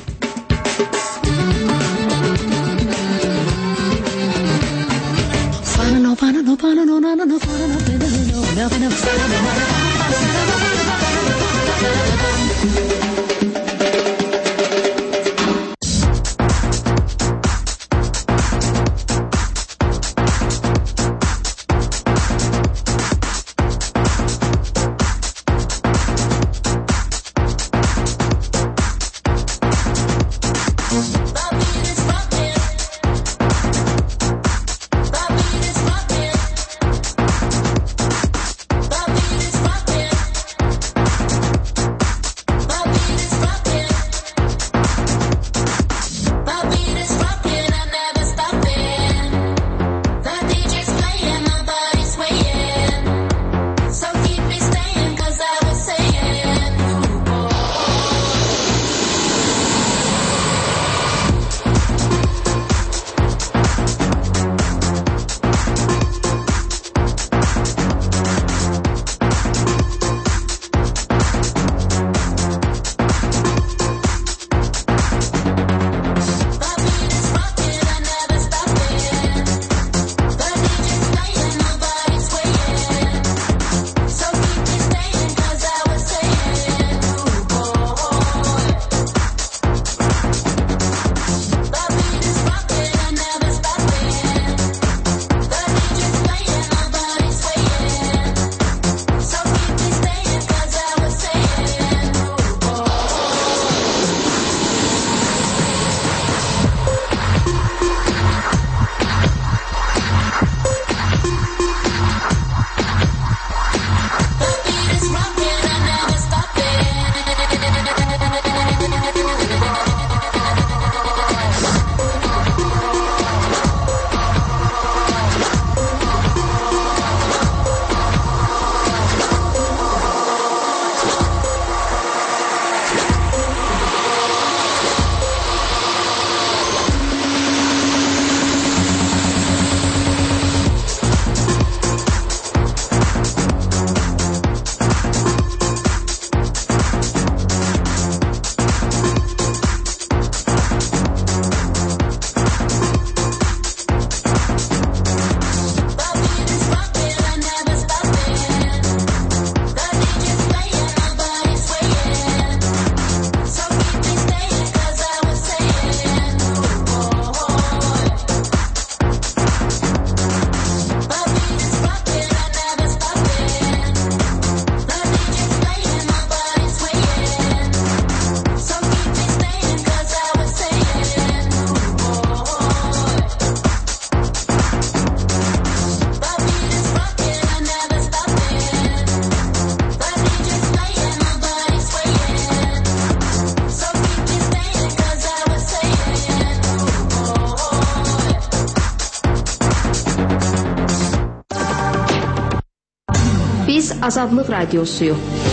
Azadlıq Radiosuyuq.